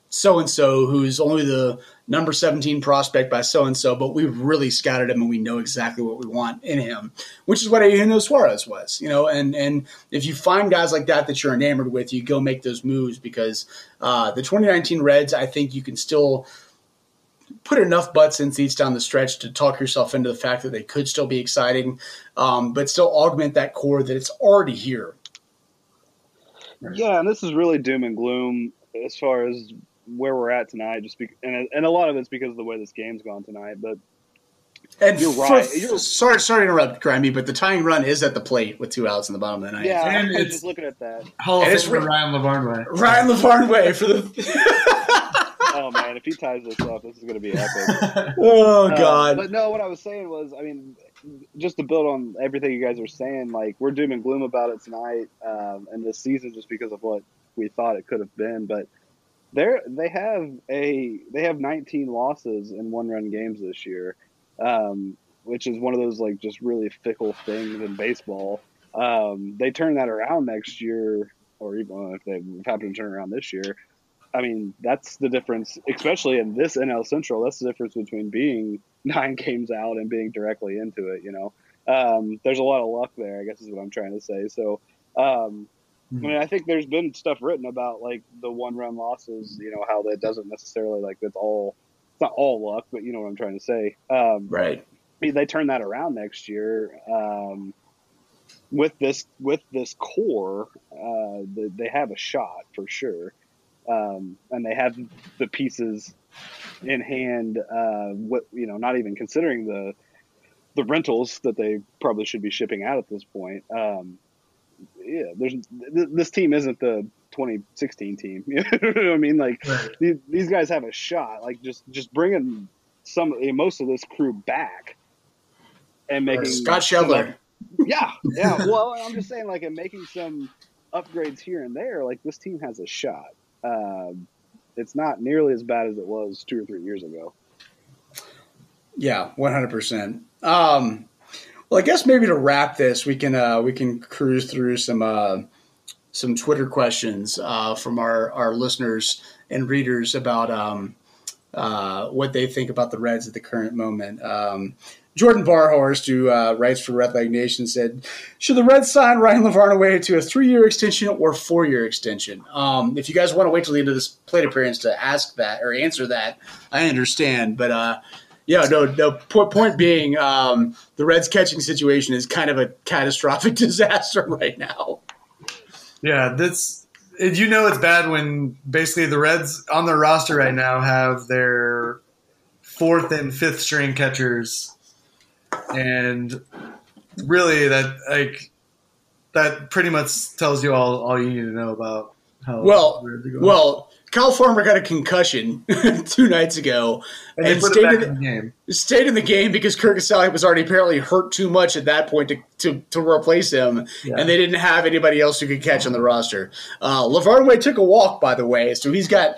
A: so-and-so who's only the number 17 prospect by so-and-so, but we've really scouted him and we know exactly what we want in him, which is what Eugenio Suarez was, and if you find guys like that you're enamored with, you go make those moves because the 2019 Reds, I think you can still put enough butts in seats down the stretch to talk yourself into the fact that they could still be exciting, but still augment that core that it's already here.
C: Yeah, and this is really doom and gloom as far as where we're at tonight, and a lot of it's because of the way this game's gone tonight. But you're right.
A: Sorry to interrupt, Grimey, but the tying run is at the plate with 2 outs in the bottom of the ninth.
C: Yeah, I was just looking at that.
B: Hall of Famer Ryan LaVarnway.
A: Ryan LaVarnway for the.
C: Oh man, if he ties this up, this is going to be epic.
A: Oh God!
C: But no, what I was saying was, I mean, just to build on everything you guys are saying, like we're doom and gloom about it tonight and this season just because of what we thought it could have been, but. They have 19 losses in 1-run games this year, which is one of those like just really fickle things in baseball. They turn that around next year, or even if they happen to turn around this year. I mean, that's the difference, especially in this NL Central. That's the difference between being 9 games out and being directly into it. There's a lot of luck there, I guess is what I'm trying to say. So. I mean, I think there's been stuff written about like the 1-run losses, how that doesn't necessarily it's not all luck, but you know what I'm trying to say.
A: Right.
C: They turn that around next year with this core. They have a shot for sure, and they have the pieces in hand. Not even considering the rentals that they probably should be shipping out at this point. Yeah, this team isn't the 2016 team. You know what I mean? Like these guys have a shot. Like just bringing most of this crew back and making
A: Scott Schedler.
C: Yeah. Well, I'm just saying, like, and making some upgrades here and there. Like this team has a shot. It's not nearly as bad as it was 2 or 3 years ago.
A: Yeah, 100%. Well, I guess maybe to wrap this, we can cruise through some Twitter questions from our listeners and readers about what they think about the Reds at the current moment. Jordan Barhorst, who writes for Red Leg Nation, said, should the Reds sign Ryan LaVarnway to a 3-year extension or 4-year extension? If you guys want to wait till the end of this plate appearance to ask that or answer that, I understand. But yeah, no. Point being, the Reds catching situation is kind of a catastrophic disaster right now.
B: Yeah, it's bad when basically the Reds on their roster right now have their 4th and 5th string catchers, and really that pretty much tells you all you need to know about how.
A: Well. Kyle Farmer got a concussion 2 nights ago and stayed in the game because Curt Casali was already apparently hurt too much at that point to replace him, and they didn't have anybody else who could catch on the roster. LaVarnway took a walk, by the way, so he's got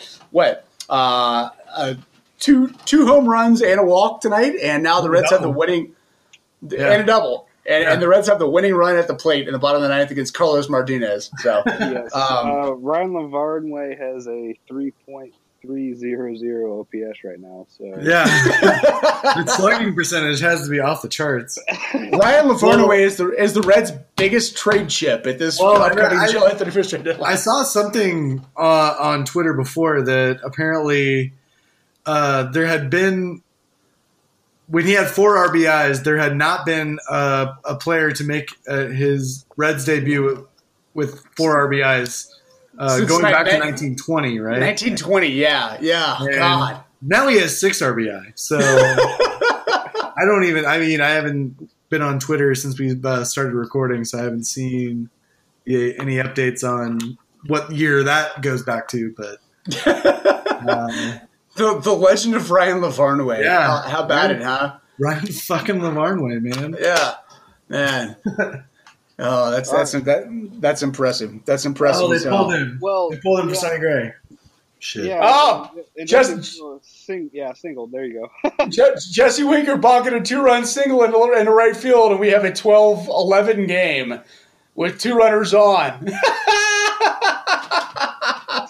A: two home runs and a walk tonight, and now the Reds have the winning and a double. And the Reds have the winning run at the plate in the bottom of the 9th against Carlos Martinez. So,
C: yes. Ryan LaVarnway has a 3.300 OPS right now. So
B: yeah, the slugging percentage has to be off the charts.
A: Ryan LaVarnway is the Reds' biggest trade chip at this upcoming July 31st trade deadline.
B: I saw something on Twitter before that apparently there had been. When he had 4 RBIs, there had not been a player to make his Reds debut with 4 RBIs going back to 1920, right?
A: 1920, yeah. And God.
B: Now he has 6 RBI. So I haven't been on Twitter since we started recording, so I haven't seen any updates on what year that goes back to. But
A: The legend of Ryan LaVarnway.
B: Yeah.
A: How about it, huh?
B: Ryan fucking LaVarnway, man.
A: Yeah. Man. Oh, that's impressive. That's impressive.
B: Oh, they pulled him.
C: Well,
B: they pulled him for Sonny Gray. Shit.
C: Yeah.
A: Oh,
C: single. There you go.
A: Jesse Winker bonking a 2-run single in the right field, and we have a 12-11 game with 2 runners on.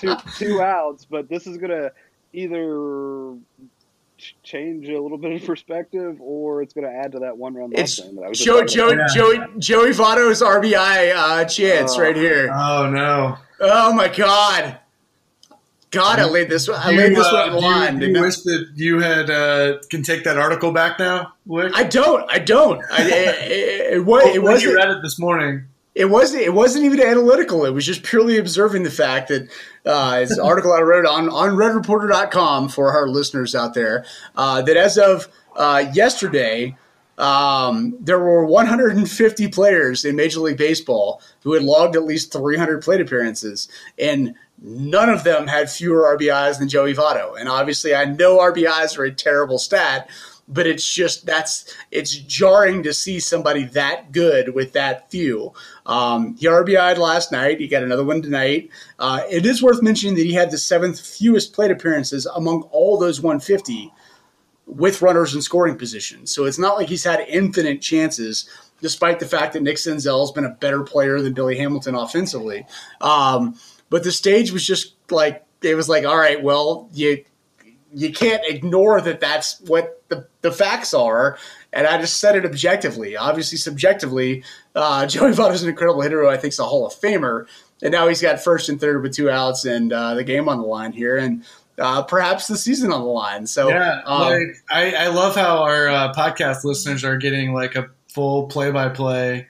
C: two outs, but this is going to either change a little bit of perspective, or it's going to add to that one-run loss thing that I was
A: Joey Votto's RBI chance right here.
B: Oh no!
A: Oh my God! I laid this one on the line.
B: Do you wish that you had can take that article back now, Wick?
A: I don't. It
B: wasn't. You read it this morning.
A: It wasn't even analytical. It was just purely observing the fact that it's an article I wrote on redreporter.com for our listeners out there that as of yesterday, there were 150 players in Major League Baseball who had logged at least 300 plate appearances, and none of them had fewer RBIs than Joey Votto. And obviously I know RBIs are a terrible stat, but it's jarring to see somebody that good with that few. He RBI'd last night. He got another one tonight. It is worth mentioning that he had the 7th fewest plate appearances among all those 150 with runners in scoring position. So it's not like he's had infinite chances, despite the fact that Nick Senzel has been a better player than Billy Hamilton offensively. But the stage was just like, it was like, all right, well, you can't ignore that that's what the facts are. And I just said it objectively. Obviously, subjectively, Joey Votto's an incredible hitter who I think is a Hall of Famer. And now he's got first and third with 2 outs and the game on the line here. And perhaps the season on the line. So
B: yeah, I love how our podcast listeners are getting like a full play-by-play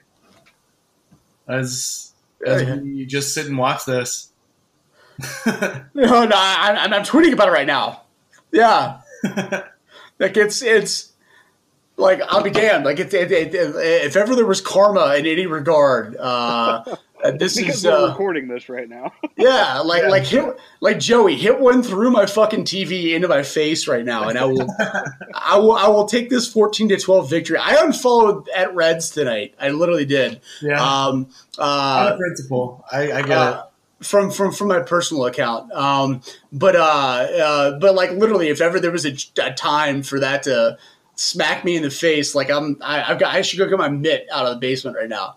B: as we just sit and watch this.
A: No, I'm tweeting about it right now. Yeah, like it's like I'll be damned. Like if ever there was karma in any regard, this
C: because
A: is
C: we're recording this right now.
A: Yeah, like Joey hit one through my fucking TV into my face right now, and I will take this 14-12 victory. I unfollowed at Reds tonight. I literally did.
B: Yeah. On principle, I get it.
A: From my personal account, but like literally, if ever there was a time for that to smack me in the face, like I should go get my mitt out of the basement right now.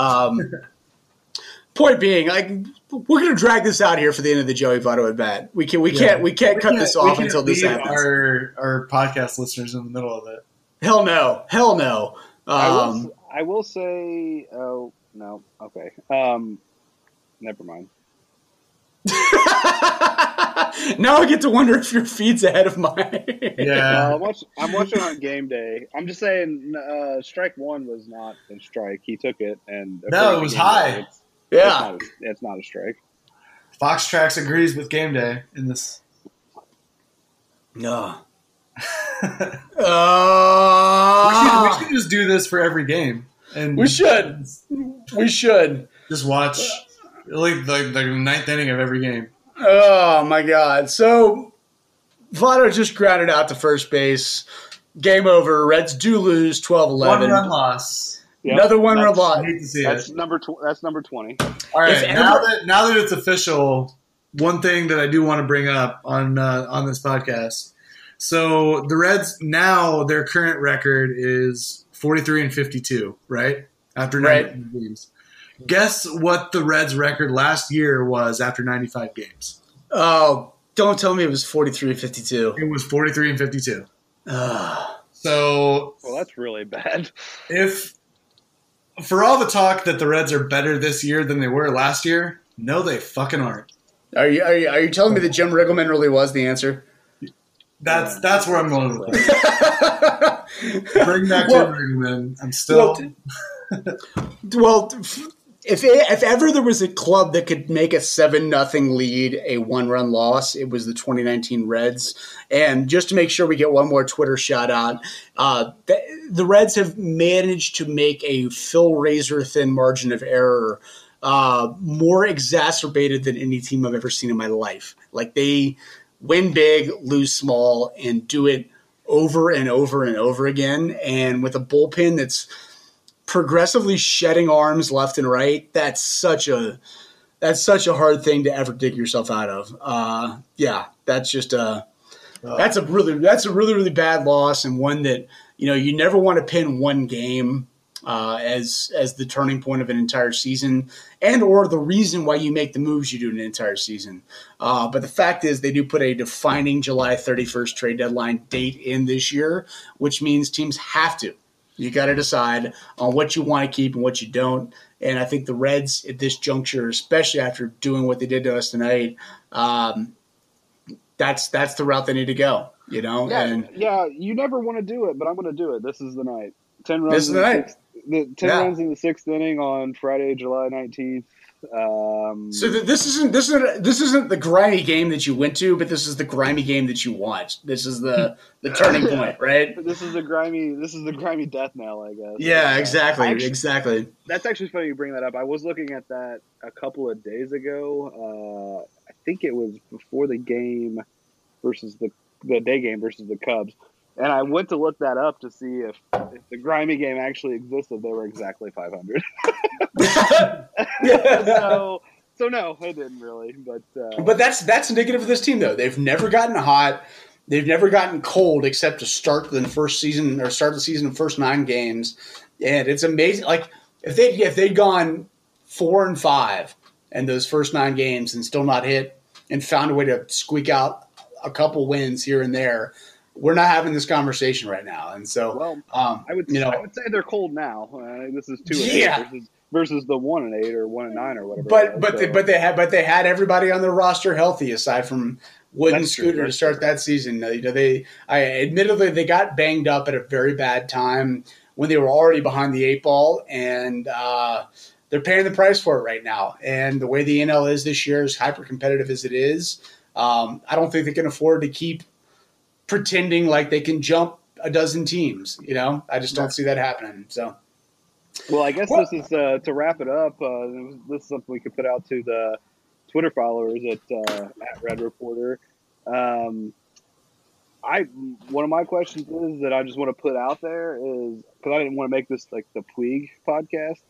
A: Point being, like we're gonna drag this out here for the end of the Joey Votto at bat. We can't cut this off until this happens.
B: Our podcast listeners in the middle of it.
A: Hell no.
C: I will say. Oh no. Okay. Never mind.
A: Now I get to wonder if your feed's ahead of mine.
B: Yeah,
C: I'm watching on game day. I'm just saying, strike one was not a strike. He took it, and
B: no, it was high.
C: It's not a strike.
B: Fox Tracks agrees with game day in this.
A: No.
B: We should just do this for every game, and
A: we should
B: just watch. Like the ninth inning of every game.
A: Oh, my God. So, Votto just grounded out to first base. Game over. Reds do lose 12-11.
B: One-run loss.
A: Yep. Another one-run loss.
B: I hate to see
C: that's
B: it.
C: That's number 20.
B: All right, now that it's official, one thing that I do want to bring up on this podcast. So, the Reds, now their current record is 43-52, right? After 19 games. Guess what the Reds' record last year was after 95 games?
A: Oh, don't tell me it was 43-52.
B: It was 43-52. So,
C: well, that's really bad.
B: If for all the talk that the Reds are better this year than they were last year, no, they fucking aren't.
A: Are you telling me that Jim Riggleman really was the answer?
B: That's where I'm going with it. Bring back Jim Riggleman. I'm still.
A: Well, if ever there was a club that could make a 7-0 lead a one-run loss, it was the 2019 Reds. And just to make sure we get one more Twitter shout out, the Reds have managed to make a Phil razor-thin margin of error more exacerbated than any team I've ever seen in my life. Like they win big, lose small, and do it over and over and over again. And with a bullpen that's progressively shedding arms left and right, that's such a hard thing to ever dig yourself out of. That's just that's a really bad loss, and one that you never want to pin one game as the turning point of an entire season, and or the reason why you make the moves you do in an entire season. But the fact is, they do put a defining July 31st trade deadline date in this year, which means teams have to. You got to decide on what you want to keep and what you don't. And I think the Reds at this juncture, especially after doing what they did to us tonight, that's the route they need to go. You know,
C: yeah. You never want to do it, but I'm going to do it. This is the night. 10 runs.
A: This is the night.
C: 10 runs in the 6th inning on Friday, July 19th.
A: So this isn't the grimy game that you went to, but this is the grimy game that you watched. This is the turning point, right?
C: This is the grimy death knell, I guess.
A: Yeah, exactly.
C: That's actually funny you bring that up. I was looking at that a couple of days ago. I think it was before the game versus the day game versus the Cubs. And I went to look that up to see if the grimy game actually existed. They were exactly 500. So no, it didn't really. But
A: that's indicative of this team, though. They've never gotten hot. They've never gotten cold, except to start the season in first 9 games. And it's amazing. Like if they'd gone 4-5 in those first 9 games and still not hit and found a way to squeak out a couple wins here and there, we're not having this conversation right now. And so,
C: I would say they're cold now. This is 2-8 versus the 1-8 or 1-9 or whatever.
A: But they had everybody on their roster healthy aside from Wood and Scooter to start that season. Admittedly they got banged up at a very bad time when they were already behind the 8 ball, and they're paying the price for it right now. And the way the NL is this year, as hyper competitive as it is, I don't think they can afford to keep pretending like they can jump a dozen teams. You know, I just don't see that happening. So,
C: well, I guess this is to wrap it up. This is something we could put out to the Twitter followers at Red Reporter. One of my questions is that I just want to put out there is, because I didn't want to make this like the Puig podcast.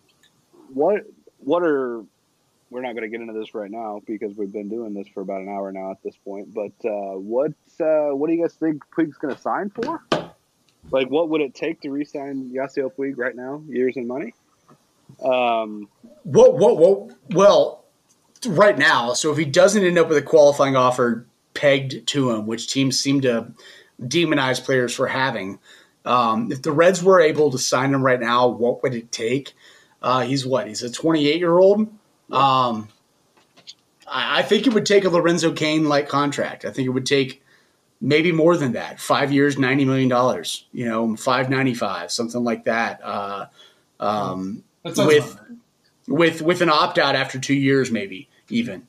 C: We're not going to get into this right now because we've been doing this for about an hour now at this point. But what do you guys think Puig's going to sign for? Like, what would it take to re-sign Yasiel Puig right now, years and money?
A: Well, right now, so if he doesn't end up with a qualifying offer pegged to him, which teams seem to demonize players for having, if the Reds were able to sign him right now, what would it take? He's a 28-year-old. I think it would take a Lorenzo Cain-like contract. I think it would take maybe more than that. 5 years, $90 million, $595, something like that. With an opt-out after 2 years, maybe even,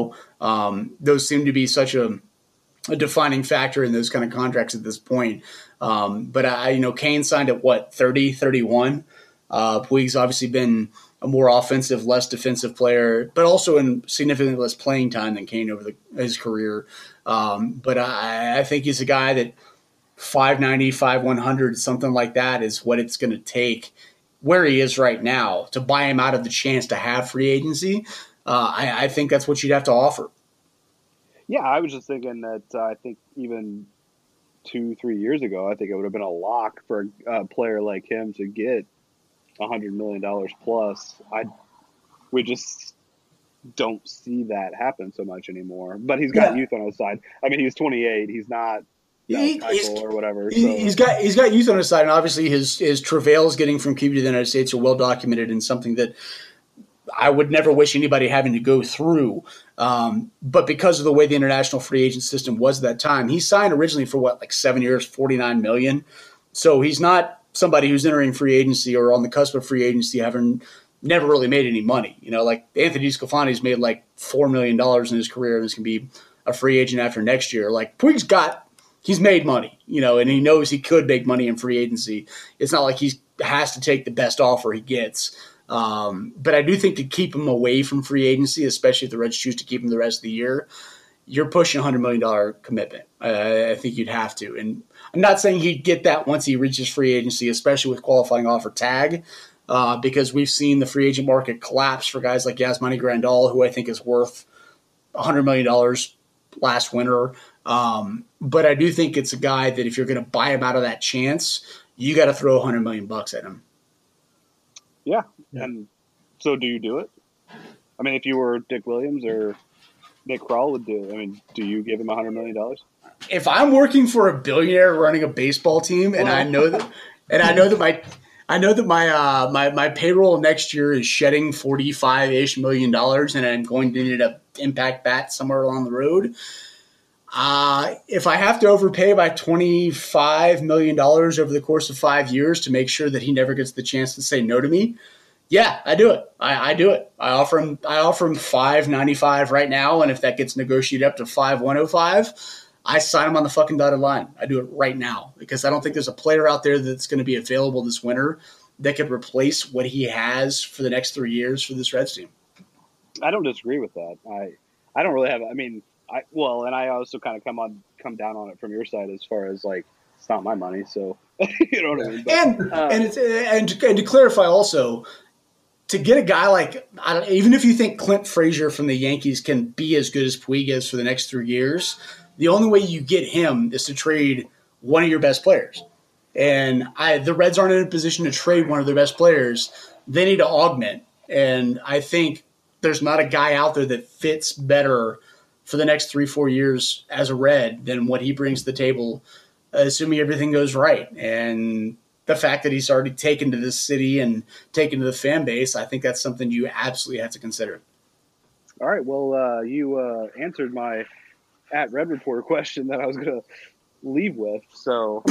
A: those seem to be such a defining factor in those kind of contracts at this point. But Cain signed at 30, 31. Puig's obviously been a more offensive, less defensive player, but also in significantly less playing time than Cain over his career. But I think he's a guy that 590, 5100, something like that is what it's going to take where he is right now to buy him out of the chance to have free agency. I think that's what you'd have to offer.
C: Yeah, I was just thinking that I think even 2-3 years ago, I think it would have been a lock for a player like him to get $100 million plus. We just don't see that happen so much anymore. But he's got youth on his side. I mean, he's 28. He's not Michael or whatever.
A: He's got youth on his side, and obviously his travails getting from Cuba to the United States are well documented and something that I would never wish anybody having to go through. But because of the way the international free agent system was at that time, he signed originally for 7 years, $49 million. So he's not somebody who's entering free agency or on the cusp of free agency having never really made any money. Like Anthony DeSclafani's made $4 million in his career and is going to be a free agent after next year. Like he's made money, and he knows he could make money in free agency. It's not like he has to take the best offer he gets. But I do think to keep him away from free agency, especially if the Reds choose to keep him the rest of the year, you're pushing a $100 million commitment. I think you'd have to. And I'm not saying he'd get that once he reaches free agency, especially with qualifying offer tag, because we've seen the free agent market collapse for guys like Yasmani Grandal, who I think is worth $100 million last winter. But I do think it's a guy that if you're going to buy him out of that chance, you got to throw $100 million at him.
C: Yeah.
B: Yeah.
C: And so do you do it? I mean, if you were Dick Williams or Nick Kroll would do, I mean, do you give him $100 million?
A: If I'm working for a billionaire running a baseball team, and I know that, my payroll next year is shedding $45-ish million, and I'm going to need an impact bat somewhere along the road. If I have to overpay by $25 million over the course of 5 years to make sure that he never gets the chance to say no to me, yeah, I do it. I do it. I offer him $5.95 right now, and if that gets negotiated up to $5.105, I sign him on the fucking dotted line. I do it right now because I don't think there's a player out there that's going to be available this winter that could replace what he has for the next 3 years for this Reds team.
C: I don't disagree with that. I don't really have. I mean, and I also kind of come down on it from your side as far as like it's not my money, so you know what I mean. But,
A: and to clarify also, to get a guy like even if you think Clint Frazier from the Yankees can be as good as Puig is for the next 3 years, the only way you get him is to trade one of your best players. And the Reds aren't in a position to trade one of their best players. They need to augment. And I think there's not a guy out there that fits better for the next 3-4 years as a Red than what he brings to the table, assuming everything goes right. And the fact that he's already taken to this city and taken to the fan base, I think that's something you absolutely have to consider.
C: All right. Well, you answered my at Red Reporter question that I was going to leave with. So,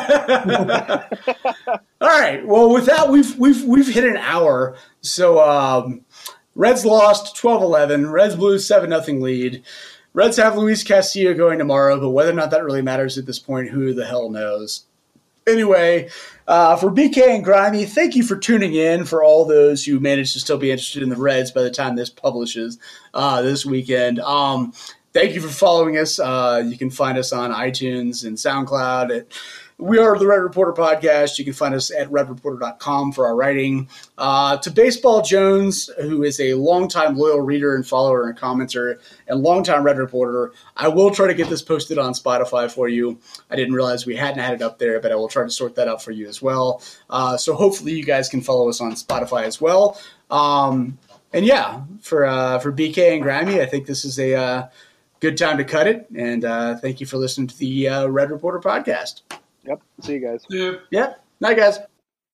A: all right. Well, with that, we've hit an hour. So, Reds lost 12-11. Reds blew 7-0 lead. Reds have Luis Castillo going tomorrow, but whether or not that really matters at this point, who the hell knows? Anyway, for BK and Grimy, thank you for tuning in. For all those who managed to still be interested in the Reds by the time this publishes this weekend. Thank you for following us. You can find us on iTunes and SoundCloud. We are the Red Reporter Podcast. You can find us at redreporter.com for our writing. To Baseball Jones, who is a longtime loyal reader and follower and commenter and longtime Red Reporter, I will try to get this posted on Spotify for you. I didn't realize we hadn't had it up there, but I will try to sort that out for you as well. So hopefully you guys can follow us on Spotify as well. And yeah, for BK and Grimy, I think this is a good time to cut it. And thank you for listening to the Red Reporter Podcast.
C: Yep. See you guys.
B: Yeah.
A: Yeah. Night, guys.